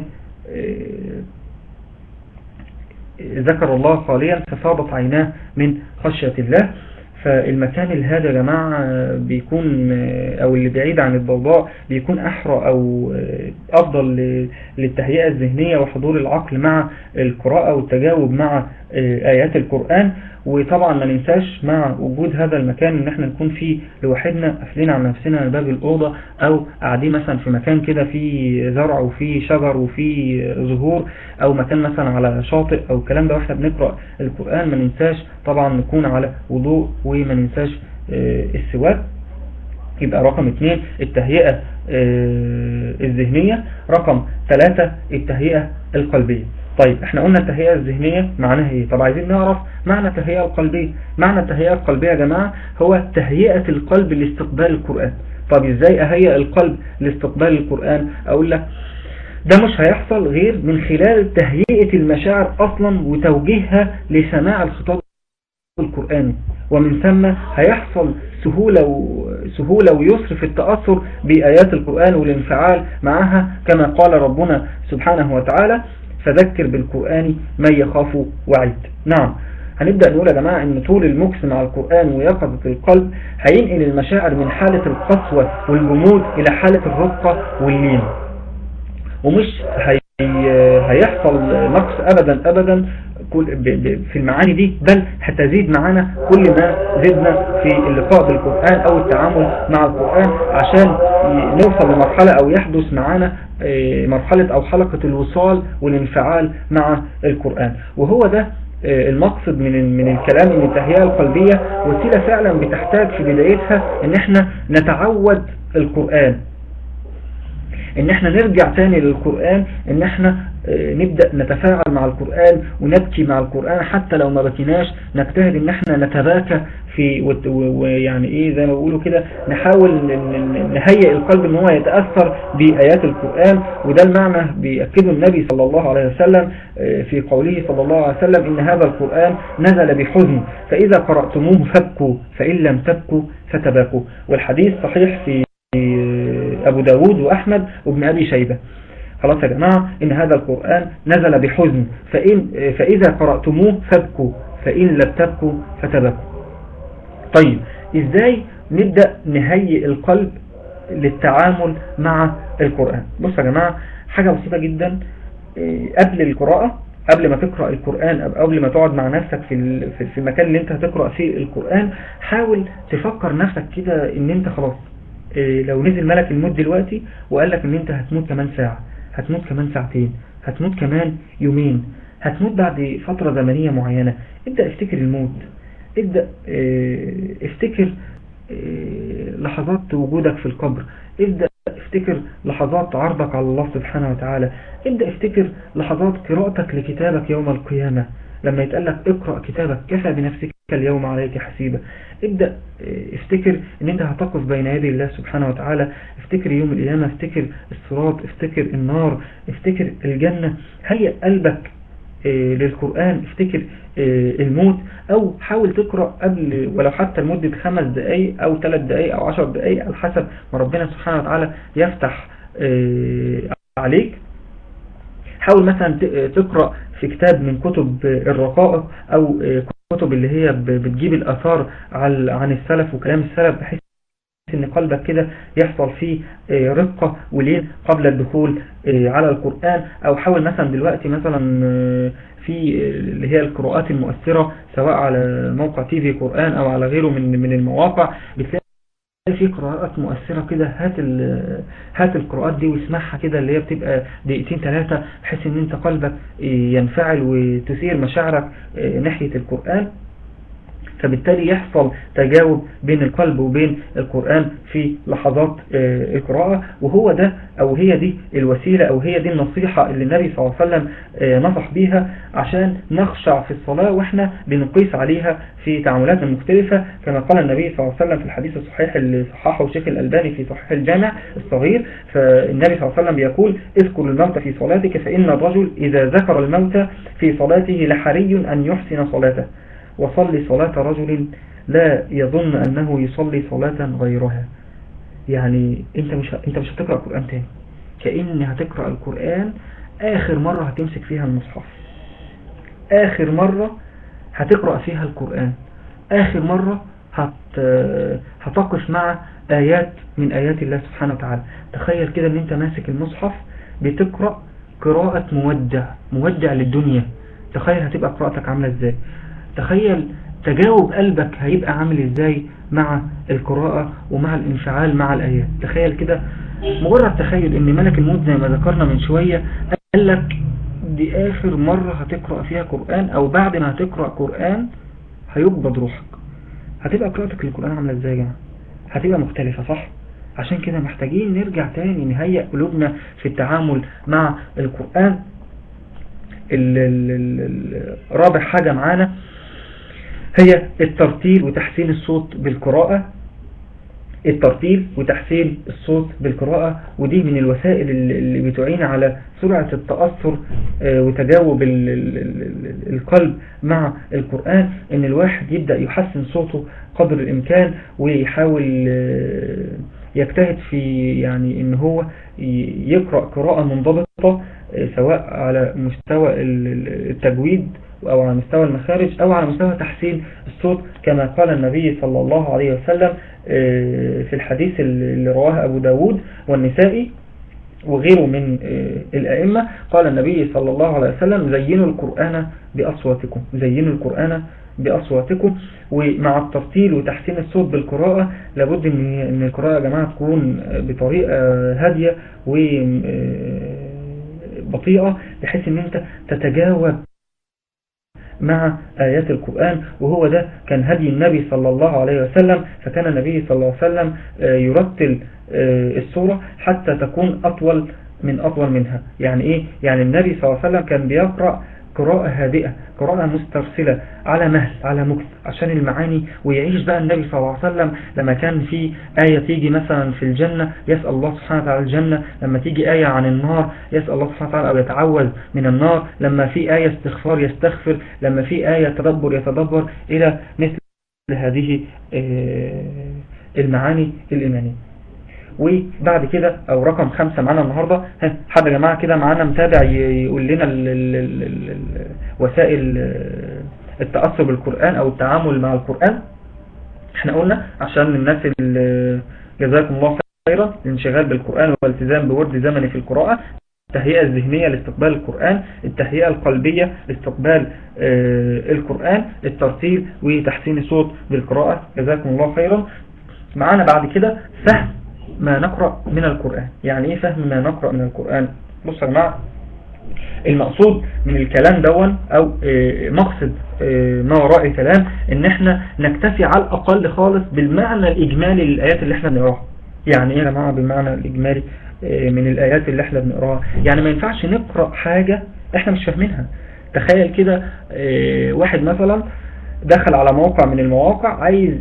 ذكر الله خاليا ففاضت عيناه من خشية الله. فالمكان الهادي يا جماعة بيكون او اللي بعيد عن الضوضاء بيكون احرى او افضل للتهيئة الذهنية وحضور العقل مع القراءة والتجاوب مع ايات القرآن. وطبعا ما ننساش مع وجود هذا المكان ان احنا نكون فيه لوحدنا قافلين على نفسنا باب الأوضة او قاعدين مثلا في مكان كده فيه زرع وفيه شجر وفيه زهور او مكان مثلا على شاطئ او الكلام ده واحنا بنقرأ القرآن. ما ننساش طبعا نكون على وضوء وما ننساش السواك. يبقى رقم اثنين التهيئة الذهنية. رقم ثلاثة التهيئة القلبية. طيب احنا قلنا التهيئة الذهنية معناها ايه؟ طب عايزين نعرف معنى التهيئة القلبية. معنى التهيئة القلبية يا جماعة هو تهيئة القلب لاستقبال القرآن. طب ازاي اهيئ القلب لاستقبال القرآن؟ اقول لك ده مش هيحصل غير من خلال تهيئة المشاعر اصلا وتوجيهها لسماع الخطاب القرآني، ومن ثم هيحصل سهولة وسهولة ويسر في التأثر بآيات القرآن والانفعال معها كما قال ربنا سبحانه وتعالى فذكر بالقرآن من يخاف وعيد. نعم هنبدأ نقول يا جماعة ان طول المكس مع القرآن ويقظة القلب هينقل المشاعر من حالة القسوة والجمود الى حالة الرقة واللين، ومش هي هيحصل نقص ابدا ابدا في المعاني دي، بل هتزيد معانا كل ما زدنا في اللقاء بالقرآن او التعامل مع القرآن عشان نوصل لمرحلة او يحدث معانا مرحلة او حلقة الوصال والانفعال مع القرآن. وهو ده المقصد من من الكلام ان التهيئة القلبية وسيلة فعلا بتحتاج في بدايتها ان احنا نتعود القرآن، ان احنا نرجع تاني للقرآن، ان احنا نبدأ نتفاعل مع القرآن ونبكي مع القرآن، حتى لو ما بكيناش نجتهد ان احنا نتباكى في ويعني ايه زي ما بيقولوا كده نحاول نهيئ القلب ان هو يتأثر بآيات القرآن. وده المعنى بيأكده النبي صلى الله عليه وسلم في قوله صلى الله عليه وسلم ان هذا القرآن نزل بحزن فإذا قرأتموه فابكوا فإن لم تبكوا فتباكوا. والحديث صحيح في أبو داود وأحمد وابن أبي شيبة. خلاص يا جماعة ان هذا القرآن نزل بحزن فإن فإذا قرأتموه فابكوا فإن لم تبكوا فتبكوا. طيب ازاي نبدأ نهيئ القلب للتعامل مع القرآن؟ بص يا جماعة حاجة بسيطة جدا. قبل القراءة قبل ما تقرأ القرآن أو قبل ما تقعد مع نفسك في في المكان اللي انت هتقرأ فيه القرآن حاول تفكر نفسك كده ان انت خلاص لو نزل ملك الموت دلوقتي وقال لك ان انت هتموت كمان ساعة، هتموت كمان ساعتين، هتموت كمان يومين، هتموت بعد فترة زمنية معينة، ابدأ افتكر الموت، ابدأ افتكر لحظات وجودك في القبر، ابدأ افتكر لحظات عرضك على الله سبحانه وتعالى. ابدأ افتكر لحظات قراءتك لكتابك يوم القيامة لما يتقال لك اقرأ كتابك كفى بنفسك اليوم عليك حسيبة. ابدأ افتكر ان انت هتقف بين يدي الله سبحانه وتعالى. افتكر يوم القيامة، افتكر الصراط، افتكر النار، افتكر الجنة. هيئ قلبك للقرآن، افتكر الموت، او حاول تقرأ قبل ولو حتى لمدة خمس دقايق او ثلاث دقايق او عشر دقايق على حسب ما ربنا سبحانه وتعالى يفتح عليك. حاول مثلا تقرأ في كتاب من كتب الرقائق او كتب اللي هي بتجيب الآثار عن السلف وكلام السلف، بحيث ان قلبك كده يحصل فيه رقة ولين قبل الدخول على القرآن. او حاول مثلا دلوقتي مثلا في اللي هي القراءات المؤثرة سواء على موقع تي في قرآن او على غيره من من المواقع، بتلاقي في قراءات مؤثرة كده. هات هات القراءات دي واسمعها كده، اللي هي بتبقى دقيقتين ثلاثة، بحيث ان انت قلبك ينفعل وتثير مشاعرك ناحية القرآن، فبالتالي يحصل تجاوب بين القلب وبين القرآن في لحظات القراءة. وهو ده أو هي دي الوسيلة أو هي دي النصيحة اللي النبي صلى الله عليه وسلم نصح بيها عشان نخشع في الصلاة وإحنا بنقيس عليها في تعاملاتنا المختلفة، كما قال النبي صلى الله عليه وسلم في الحديث الصحيح اللي صححه الشيخ الألباني في صحيح الجامع الصغير. فالنبي صلى الله عليه وسلم يقول: اذكر الموت في صلاتك فإن الرجل إذا ذكر الموت في صلاته لحري أن يحسن صلاته، وصلي صلاة رجل لا يظن أنه يصلي صلاة غيرها. يعني انت مش انت مش هتقرأ القرآن تاني، كأن هتقرأ القرآن آخر مرة هتمسك فيها المصحف، آخر مرة هتقرأ فيها القرآن، آخر مرة هت... هتقف مع آيات من آيات الله سبحانه وتعالى. تخيل كده ان انت ماسك المصحف بتقرأ قراءة مودع مودع للدنيا. تخيل هتبقى قراءتك عاملة ازاي، تخيل تجاوب قلبك هيبقى عامل ازاي مع القراءة ومع الانفعال مع الآيات. تخيل كده، مجرد تخيل ان ملك الموت زي ما ذكرنا من شوية قال لك دي آخر مرة هتقرأ فيها قرآن، او بعد ما هتقرأ قرآن هيقبض روحك. هتبقى قراءتك للقرآن عاملة ازاي يا جماعة؟ هتبقى مختلفة صح؟ عشان كده محتاجين نرجع تاني نهيئ قلوبنا في التعامل مع القرآن. الرابع حاجة معانا هي الترتيل وتحسين الصوت بالقراءة. الترتيل وتحسين الصوت بالقراءة، ودي من الوسائل اللي بتعين على سرعة التأثر وتجاوب القلب مع القرآن. ان الواحد يبدأ يحسن صوته قدر الامكان ويحاول يجتهد في يعني ان هو يقرأ قراءة منضبطة، سواء على مستوى التجويد أو على مستوى المخارج أو على مستوى تحسين الصوت، كما قال النبي صلى الله عليه وسلم في الحديث اللي رواه أبو داود والنسائي وغيره من الأئمة. قال النبي صلى الله عليه وسلم: زينوا القرآن بأصواتكم، زينوا القرآن بأصواتكم. ومع الترتيل وتحسين الصوت بالقراءة لابد ان القراءة يا جماعة تكون بطريقة هادية وبطيئة، بحيث ان انت تتجاوب مع آيات القرآن. وهو ده كان هدي النبي صلى الله عليه وسلم. فكان النبي صلى الله عليه وسلم يرتل السورة حتى تكون أطول من أطول منها. يعني إيه؟ يعني النبي صلى الله عليه وسلم كان بيقرأ قراءة هادئة، قراءة مسترسلة على مهل على مكث عشان المعاني، ويعيش بقى النبي صلى الله عليه وسلم لما كان في آية تيجي مثلا في الجنة يسأل الله سبحانه وتعالى الجنة، لما تيجي آية عن النار يسأل الله سبحانه وتعالى أو يتعوذ من النار، لما في آية استغفار يستغفر، لما في آية تدبر يتدبر، إلى مثل هذه المعاني الإيمانية. وبعد كده او رقم خمسة معانا النهاردة، حد يا جماعة كده معانا متابع يقول لنا ال ال ال ال وسائل التأثر بالقرآن او التعامل مع القرآن. احنا قلنا عشان الناس اللي جزاكم الله خيرا الانشغال بالقرآن والالتزام بورد زمني في القراءة، التهيئة الذهنية لاستقبال القرآن، التهيئة القلبية لاستقبال القرآن، الترتيل وتحسين الصوت بالقراءة، جزاكم الله خيرا. معانا بعد كده فهم ما نقرأ من القرآن. يعني ايه فهم ما نقرأ من القرآن؟ بص يا جماعة، المقصود من الكلام دون او مقصد ما وراء الكلام ان احنا نكتفي على الاقل خالص بالمعنى الاجمالي للآيات اللي احنا بنقراها. يعني ايه يا جماعة بالمعنى الإجمالي من الآيات اللي احنا بنقراها؟ يعني ما ينفعش نقرأ حاجة احنا مش فاهمينها. تخيل كده واحد مثلا دخل على موقع من المواقع عايز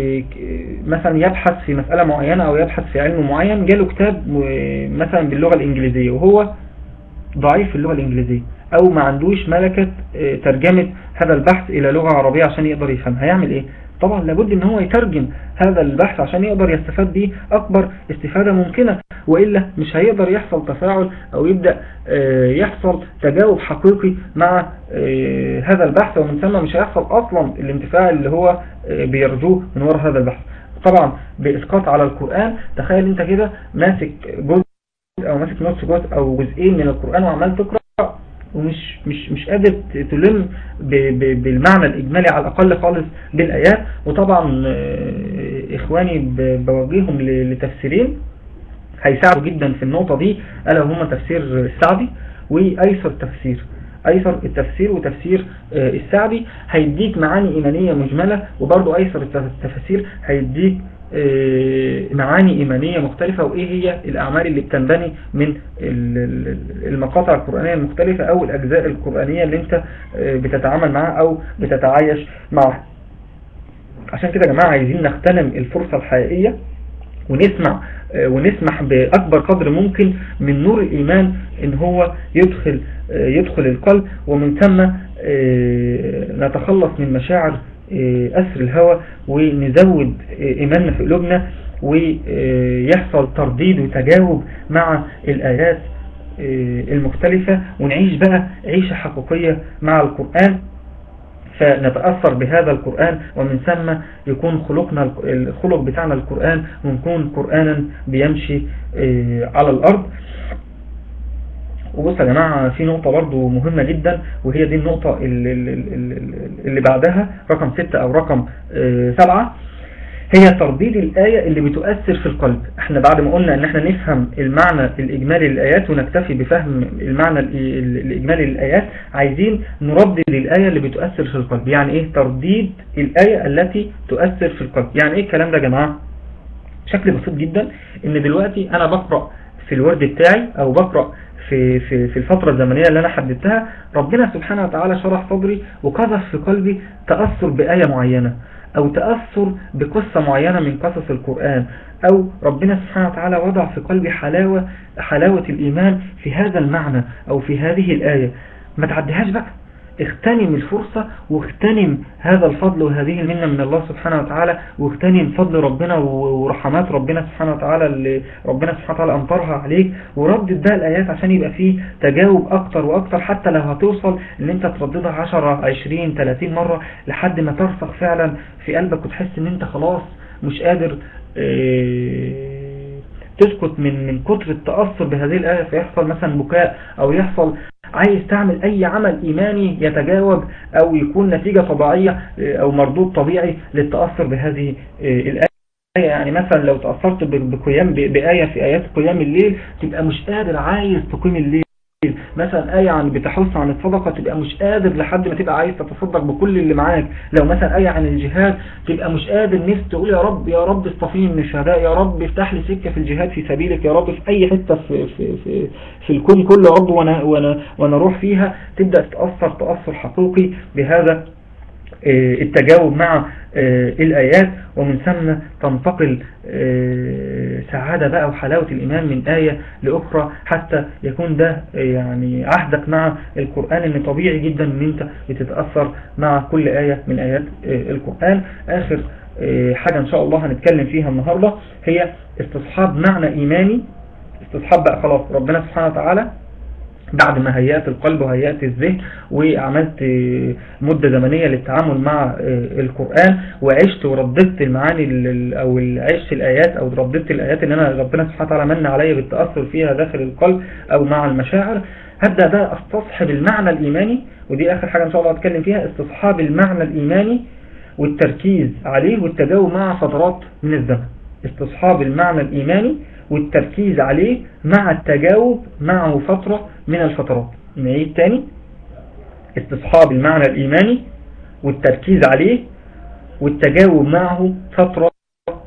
مثلا يبحث في مسألة معينة او يبحث في علم معين، جاله كتاب مثلا باللغة الإنجليزية وهو ضعيف في اللغة الإنجليزية او ما عندوش ملكة ترجمة هذا البحث الى لغة عربية عشان يقدر يفهمها. هيعمل ايه؟ طبعا لابد ان هو يترجم هذا البحث عشان يقدر يستفاد به اكبر استفادة ممكنة، وإلا مش هيقدر يحصل تفاعل او يبدأ يحصل تجاوب حقيقي مع هذا البحث، ومن ثم مش هيحصل اصلا الانتفاع اللي هو بيرجوه من وراء هذا البحث. طبعا بإسقاط على القرآن، تخيل انت كده ماسك جزء او ماسك نص جزء او جزئين من القرآن وعمال تقرأ ومش مش مش قادر تلم بالمعنى الإجمالي على الأقل خالص بالآيات. وطبعا إخواني بوجههم لتفسيرين هيساعدوا جدا في النقطة دي، ألا هما تفسير السعدي وأيسر تفسير. أيسر التفسير وتفسير السعدي هيديك معاني إيمانية مجملة، وبرضو أيسر التفسير هيديك معاني إيمانية مختلفة، وإيه هي الأعمال اللي بتنبني من المقاطع القرآنية المختلفة أو الأجزاء القرآنية اللي أنت بتتعامل معها أو بتتعايش معها. عشان كده يا جماعة عايزين نغتنم الفرصة الحقيقية ونسمع ونسمح بأكبر قدر ممكن من نور الإيمان إن هو يدخل يدخل القلب، ومن ثم نتخلص من مشاعر أسر الهوى ونزود إيماننا في قلوبنا، ويحصل ترديد وتجاوب مع الآيات المختلفة، ونعيش بقى عيشة حقيقية مع القرآن، فنتأثر بهذا القرآن، ومن ثم يكون خلقنا الخلق بتاعنا القرآن، ونكون قرآنا بيمشي على الأرض. وبص يا جماعة في نقطة برضو مهمة جدا، وهي دي النقطة اللي, اللي بعدها رقم ستة أو رقم سبعة، هي ترديد الآية اللي بتؤثر في القلب. احنا بعد ما قلنا ان احنا نفهم المعنى الإجمالي للآيات ونكتفي بفهم المعنى الإجمالي للآيات، عايزين نردد الآية اللي بتؤثر في القلب. يعني ايه ترديد الآية التي تؤثر في القلب؟ يعني ايه الكلام ده يا جماعة؟ بشكل بسيط جدا، ان دلوقتي انا بقرأ في الورد بتاعي او بقرأ في, في, في الفترة الزمنية اللي انا حددتها، ربنا سبحانه وتعالى شرح صدري وقذف في قلبي تأثر بآية معينة، او تأثر بقصة معينة من قصص القرآن، او ربنا سبحانه وتعالى وضع في قلبي حلاوة حلاوة الإيمان في هذا المعنى او في هذه الآية. ما تعديهاش بقى، اغتنم الفرصة واغتنم هذا الفضل وهذه المنة من الله سبحانه وتعالى، واغتنم فضل ربنا ورحمات ربنا سبحانه وتعالى اللي ربنا سبحانه وتعالى أمطرها عليك، وردد بقى الآيات عشان يبقى فيه تجاوب أكتر وأكتر، حتى لو هتوصل ان انت ترددها عشرة عشرين ثلاثين مرة لحد ما ترسخ فعلا في قلبك، وتحس ان انت خلاص مش قادر اه تسكت من من كتر التأثر بهذه الآية، فيحصل مثلا بكاء او يحصل عايز تعمل اي عمل ايماني يتجاوب او يكون نتيجة طبيعية او مردود طبيعي للتأثر بهذه الآية. يعني مثلا لو تأثرت بقيام بآية في آيات قيام الليل، تبقى مش قادر عايز تقيم الليل. مثلا آية عن بتحث عن الصدقة، تبقى مش قادر لحد ما تبقى عايز تتصدق بكل اللي معاك. لو مثلا آية عن الجهاد، تبقى مش قادر نفس تقول يا رب يا رب اصطفيني من الشهداء، يا رب افتح لي سكة في الجهاد في سبيلك، يا رب في أي حتة في في في, في الكون كله يا رب وانا وانا وانا اروح فيها. تبدأ تتأثر تأثر حقيقي بهذا التجاوب مع الآيات، ومن ثم تنتقل سعادة بقى وحلاوة الإيمان من آية لأخرى، حتى يكون ده يعني عهدك مع القرآن، إن طبيعي جدا إن أنت بتتأثر مع كل آية من آيات القرآن. آخر حاجة إن شاء الله هنتكلم فيها النهاردة هي استصحاب معنى إيماني. استصحاب بقى خلاص ربنا سبحانه وتعالى بعد ما هيأت القلب وهيأت الذهن وعملت مدة زمنية للتعامل مع القرآن، وعشت ورددت المعاني او عشت الآيات او رددت الآيات اللي انا ربنا سبحانه وتعالى من عليا بالتأثر فيها داخل القلب او مع المشاعر، هبدأ بقى استصحب المعنى الإيماني. ودي آخر حاجة ان شاء الله هتكلم فيها، استصحاب المعنى الإيماني والتركيز عليه والتجاوب مع فترات من الزمن. استصحاب المعنى الإيماني والتركيز عليه مع التجاوب معه فترة من الفترات. نعيد تاني، استصحاب المعنى الإيماني والتركيز عليه والتجاوب معه فترة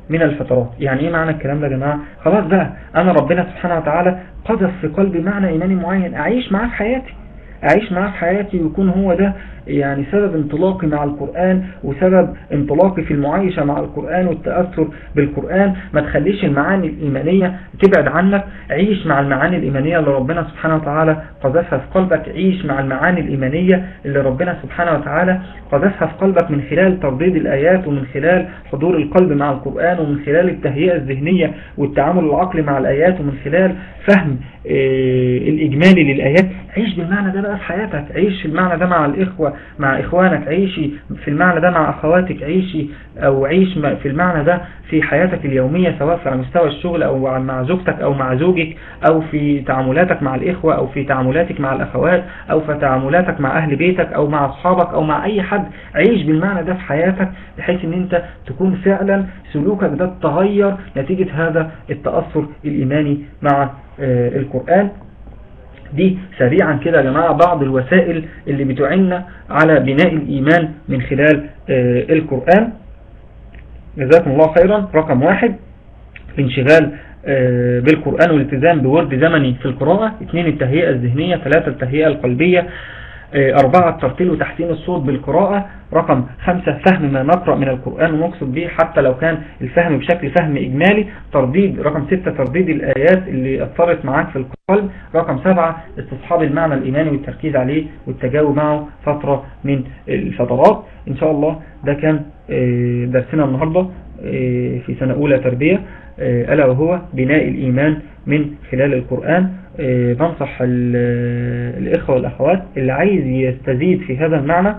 من الفترات. يعني ايه معنى الكلام ده يا جماعة؟ خلاص بقى انا ربنا سبحانه وتعالى قذف في قلبي معنى ايماني معين، اعيش معاه في حياتي، اعيش معاه في حياتي ويكون هو ده يعني سبب انطلاقي مع القرآن وسبب انطلاقي في المعايشة مع القرآن والتأثر بالقرآن. ما تخليش المعاني الإيمانية تبعد عنك، عيش مع المعاني الإيمانية اللي ربنا سبحانه وتعالى قذفها في قلبك، عيش مع المعاني الإيمانية اللي ربنا سبحانه وتعالى قذفها في قلبك من خلال ترديد الآيات ومن خلال حضور القلب مع القرآن ومن خلال التهيئة الذهنية والتعامل العقلي مع الآيات ومن خلال فهم اه الإجمالي للآيات. عيش بالمعنى ده بقى في حياتك، عيش المعنى ده مع الإخوة مع إخوانك، عيشي في المعنى ده مع أخواتك، عيشي أو عيش في المعنى ده في حياتك اليومية سواء على مستوى الشغل أو مع زوجتك أو مع زوجك أو في تعاملاتك مع الإخوة أو في تعاملاتك مع الأخوات أو في تعاملاتك مع أهل بيتك أو مع أصحابك أو مع أي حد. عيش بالمعنى ده في حياتك بحيث أن أنت تكون فعلا سلوكك ده تغير نتيجة هذا التأثر الإيماني مع آه القرآن. دي سريعا كده يا جماعة بعض الوسائل اللي بتعيننا على بناء الإيمان من خلال آه القرآن. جزاكم الله خيرا. رقم واحد الانشغال آه بالقرآن والالتزام بورد زمني في القراءة. اثنين التهيئة الذهنية. ثلاثة التهيئة القلبية. آه أربعة الترتيل وتحسين الصوت بالقراءة. رقم خمسة فهم ما نقرأ من القرآن ونقصد به حتى لو كان الفهم بشكل فهم إجمالي. ترديد. رقم ستة ترديد الآيات اللي أثرت معاك في القلب. رقم سبعة استصحاب المعنى الإيماني والتركيز عليه والتجاوب معه فترة من الفترات. إن شاء الله ده كان درسنا النهاردة في سنة أولى تربية، ألا وهو بناء الإيمان من خلال القرآن. بنصح الإخوة والأخوات اللي عايز يستزيد في هذا المعنى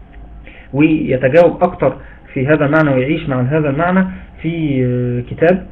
ويتجاوب أكتر في هذا المعنى ويعيش مع هذا المعنى في كتاب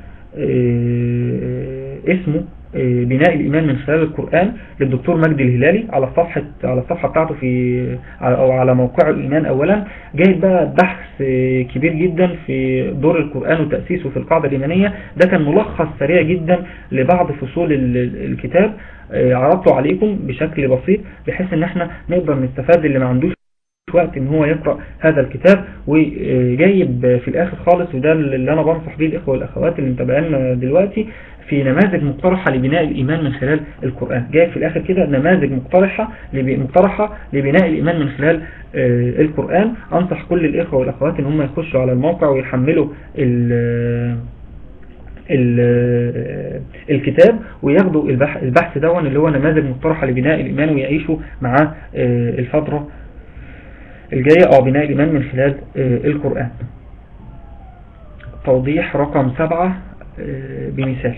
اسمه بناء الإيمان من خلال القرآن للدكتور مجدي الهلالي على الصفحة على الصفحة بتاعته في أو على موقع الإيمان. أولا جايب بقى بحث كبير جدا في دور القرآن وتأسيسه في القاعدة الإيمانية. ده كان ملخص سريع جدا لبعض فصول الكتاب، عرضته عليكم بشكل بسيط بحيث ان احنا نقدر نستفاد اللي ما عندوش وقت ان هو يقرأ هذا الكتاب. وجايب في الاخر خالص، وده اللي انا بنصح بيه الاخوة والاخوات اللي متابعينا دلوقتي، في نماذج مقترحة لبناء الإيمان من خلال القرآن. جاي في الآخر كده نماذج مقترحة مقترحة لبناء الإيمان من خلال القرآن. أنصح كل الإخوة والأخوات إن هم يخشوا على الموقع ويحملوا الكتاب وياخدوا البحث دون اللي هو نماذج مقترحة لبناء الإيمان ويعيشوا معاه الفترة الجاية أو بناء الإيمان من خلال القرآن. توضيح رقم سبعة بمثال.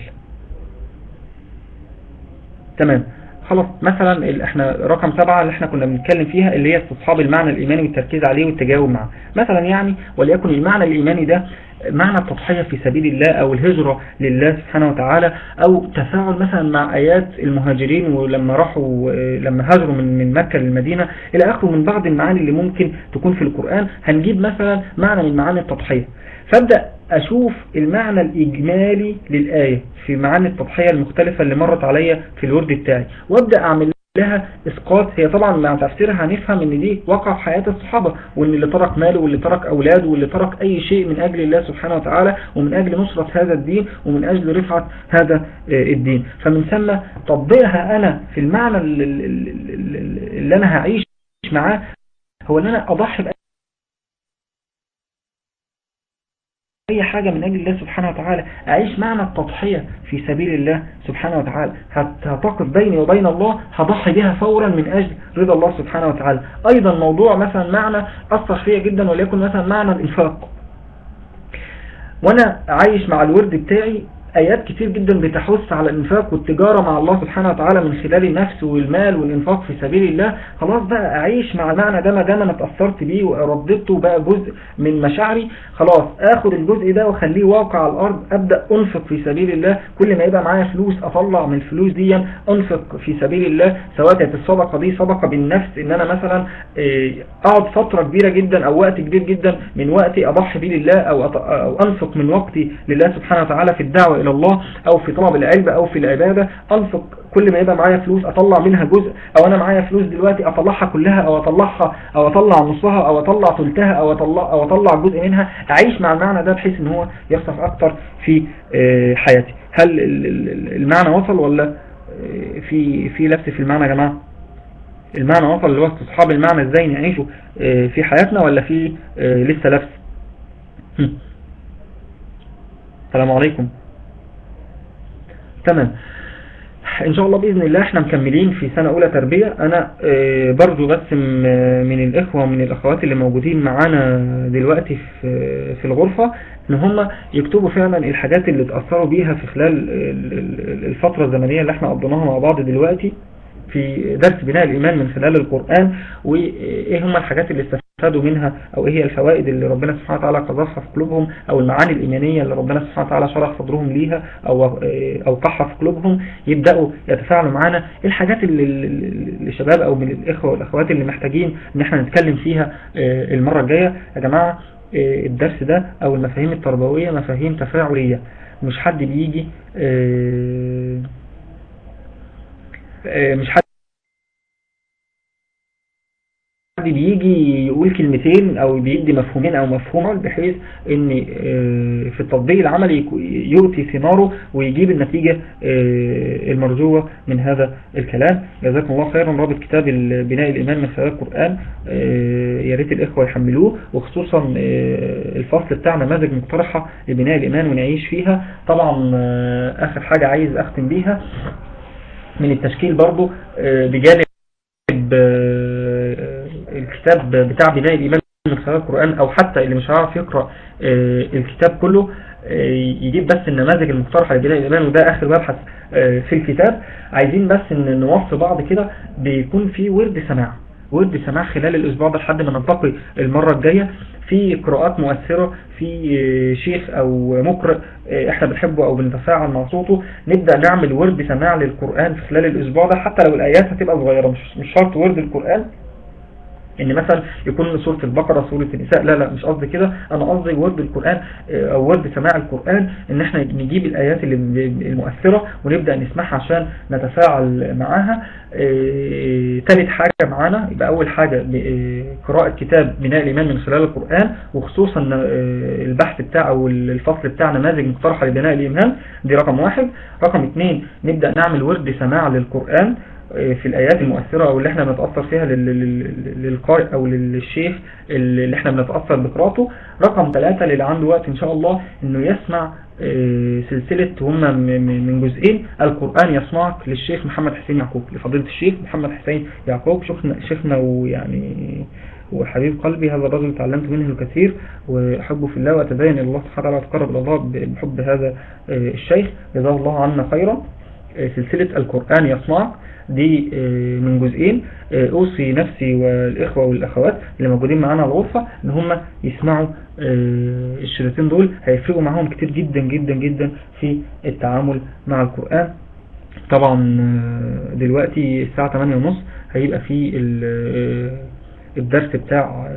تمام خلاص. مثلا احنا رقم سبعة اللي احنا كنا بنتكلم فيها اللي هي استصحاب المعنى الإيماني والتركيز عليه والتجاوب معه. مثلا يعني وليكن المعنى الإيماني ده معنى التضحية في سبيل الله أو الهجرة لله سبحانه وتعالى أو تفاعل مثلا مع آيات المهاجرين ولما راحوا لما هاجروا من من مكة للمدينة إلى آخره من بعض المعاني اللي ممكن تكون في القرآن. هنجيب مثلا معنى من معاني التضحية، فابدأ أشوف المعنى الإجمالي للآية في معاني التضحية المختلفة اللي مرت عليا في الورد بتاعي وابدأ أعمل لها إسقاط. هي طبعا مع تفسيرها هنفهم ان دي وقع في حياة الصحابة، وان اللي ترك ماله واللي ترك أولاده واللي ترك أي شيء من أجل الله سبحانه وتعالى ومن أجل نصرة هذا الدين ومن أجل رفعة هذا الدين. فمن ثم تطبيقها أنا في المعنى اللي أنا هعيش معاه هو ان أنا أضحي أي حاجة من أجل الله سبحانه وتعالى، أعيش معنى التضحية في سبيل الله سبحانه وتعالى. هتقف بيني وبين الله هضحي بها فورا من أجل رضا الله سبحانه وتعالى. أيضا موضوع مثلا معنى أثر فيا جدا وليكن مثلا معنى الإنفاق، وأنا عايش مع الورد بتاعي آيات كتير جدا بتحث على الإنفاق والتجارة مع الله سبحانه وتعالى من خلال النفس والمال والإنفاق في سبيل الله. خلاص بقى أعيش مع المعنى ده ما دام أنا اتأثرت بيه ورددته بقى جزء من مشاعري. خلاص آخد الجزء ده وخليه واقع على الأرض، أبدأ أنفق في سبيل الله. كل ما يبقى معايا فلوس أطلع من الفلوس دي أنفق في سبيل الله، سواء كانت الصدقة دي صدقة بالنفس إن أنا مثلا أقعد فترة كبيرة جدا أو وقت كبير جدا من وقتي أضحي بيه لله أو أنفق من وقتي لله سبحانه وتعالى في الدعوة إلى الله أو في طلب العلم أو في العبادة، أنفق كل ما يبقى معايا فلوس أطلع منها جزء، أو أنا معايا فلوس دلوقتي أطلعها كلها أو أطلعها أو أطلع نصها أو أطلع ثلثها أو أطلع أو أطلع جزء منها، أعيش مع المعنى ده بحيث إن هو يصرف أكتر في حياتي. هل المعنى وصل ولا في في لبس في المعنى يا جماعة؟ المعنى وصل اللي هو استصحاب المعنى ازاي نعيشه في حياتنا ولا في لسه لبس؟ السلام عليكم. تمام، ان شاء الله باذن الله احنا مكملين في سنة اولى تربية. انا برضو بس من الاخوة ومن الاخوات اللي موجودين معانا دلوقتي في في الغرفة ان هم يكتبوا فعلا الحاجات اللي اتأثروا بيها في خلال الفترة الزمنية اللي احنا قضيناها مع بعض دلوقتي في درس بناء الإيمان من خلال القرآن، وإيه هم الحاجات اللي استفادوا منها، أو إيه هي الفوائد اللي ربنا سبحانه وتعالى قذفها في قلوبهم، أو المعاني الإيمانية اللي ربنا سبحانه وتعالى شرح صدرهم ليها أو أوقعها في قلوبهم. يبدأوا يتفاعلوا معانا الحاجات اللي الشباب أو من الإخوة والأخوات اللي محتاجين إن احنا نتكلم فيها المرة الجاية. يا جماعة الدرس ده أو المفاهيم التربوية مفاهيم تفاعلية، مش حد بيجي مش حد بيجي يقول كلمتين او بيدي مفهومين او مفهومين بحيث ان في التطبيق العملي يؤتي ثماره ويجيب النتيجة المرجوة من هذا الكلام. جزاكم الله خيرا. رابط كتاب بناء الإيمان من خلال القرآن يا ريت الإخوة يحملوه، وخصوصا الفصل بتاع نماذج مقترحة لبناء الإيمان ونعيش فيها. طبعا آخر حاجة عايز أختم بيها من التشكيل برضو بجانب الكتاب بتاع بناء الإيمان من خلال القرآن، أو حتى اللي مش هيعرف يقرأ الكتاب كله يجيب بس النماذج المقترحة لبناء الإيمان، وده آخر مبحث في الكتاب. عايزين بس ان نوصي بعض كده بيكون في ورد سماع ورد سماع خلال الأسبوع ده لحد ما نلتقي المرة الجاية، في قراءات مؤثرة، في شيخ أو مقرئ احنا بنحبه أو بنتفاعل مع صوته، نبدأ نعمل ورد سماع للقرآن في خلال الأسبوع ده، حتى لو الآيات هتبقى صغيرة، مش مش شرط ورد القرآن ان مثلا يكون سورة البقرة سورة النساء، لا لا مش قصدي كده. انا قصدي ورد القرآن او ورد سماع القرآن ان احنا نجيب الايات اللي المؤثرة ونبدأ نسمعها عشان نتفاعل معاها. ثالث حاجة معانا يبقى اول حاجة قراءة كتاب بناء الإيمان من خلال القرآن، وخصوصا البحث بتاع او الفصل بتاع نماذج مقترحة لبناء الإيمان، دي رقم واحد. رقم اثنين نبدأ نعمل ورد سماع للقرآن في الآيات المؤثرة أو اللي احنا بنتأثر فيها للقارئ أو للشيخ اللي احنا بنتأثر بقراءته. رقم ثلاثة اللي عنده وقت إن شاء الله إنه يسمع سلسلة هم من جزئين، القرآن يسمعك للشيخ محمد حسين يعقوب، لفضيلة الشيخ محمد حسين يعقوب، شيخنا شيخنا ويعني وحبيب قلبي. هذا الرجل تعلمت منه الكثير وأحبه في الله وأتدين إلى الله سبحانه وتعالى وأتقرب إلى الله بحب هذا الشيخ، جزاه الله عنا خيرا. سلسلة القرآن يسمعك دي من جزئين. أوصي نفسي والإخوة والأخوات اللي موجودين معانا الغرفة إن هم يسمعوا الشريطين دول، هيفرقوا معهم كتير جدا جدا جدا في التعامل مع القرآن. طبعا دلوقتي الساعة ثمانية ونص هيبقى في الدرس بتاع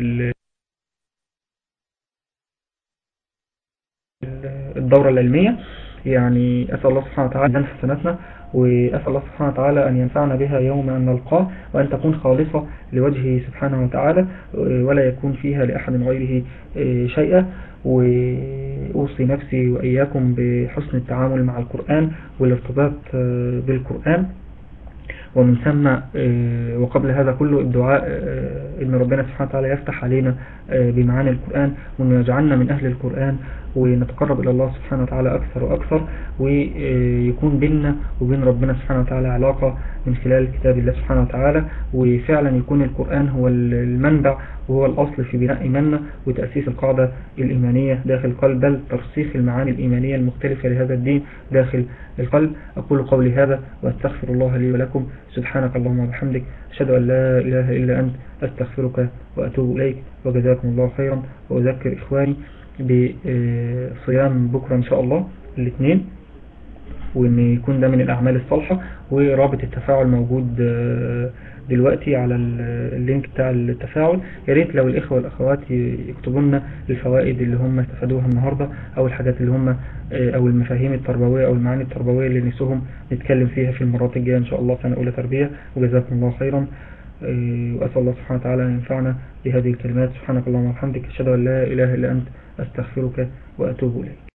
الدورة العلمية، يعني أسأل الله سبحانه وتعالى أن حسناتنا، وأسأل الله سبحانه وتعالى أن ينفعنا بها يوم أن نلقاه، وأن تكون خالصة لوجهه سبحانه وتعالى ولا يكون فيها لأحد غيره شيئا. وأوصي نفسي وإياكم بحسن التعامل مع القرآن والارتباط بالقرآن، ومن ثم وقبل هذا كله الدعاء إن ربنا سبحانه وتعالى يفتح علينا بمعاني القرآن، وأن يجعلنا من أهل القرآن، ونتقرب إلى الله سبحانه وتعالى أكثر وأكثر، ويكون بيننا وبين ربنا سبحانه وتعالى علاقة من خلال كتاب الله سبحانه وتعالى، وفعلا يكون القرآن هو المنبع وهو الأصل في بناء إيماننا وتأسيس القاعدة الإيمانية داخل القلب، بل ترسيخ المعاني الإيمانية المختلفة لهذا الدين داخل القلب. أقول قولي هذا وأستغفر الله لي ولكم. سبحانك اللهم وبحمدك، أشهد أن لا إله إلا أنت، أستغفرك وأتوب إليك، وجزاكم الله خيرا. وأذكر إخواني بصيام بكرة إن شاء الله الاثنين وان يكون ده من الاعمال الصالحة. ورابط التفاعل موجود دلوقتي على اللينك بتاع التفاعل. يا ريت لو الاخوة والاخوات يكتبوا لنا الفوائد اللي هم استفادوها النهاردة او الحاجات اللي هم او المفاهيم التربوية او المعاني التربوية اللي نسوهم نتكلم فيها في المرات الجاية ان شاء الله سنة اولى تربية. وجزاكم الله خيرا، وأسأل الله سبحانه وتعالى أن ينفعنا بهذه الكلمات. سبحانك اللهم وبحمدك، أشهد أن لا إله إلا أنت، أستغفرك وأتوب إليك.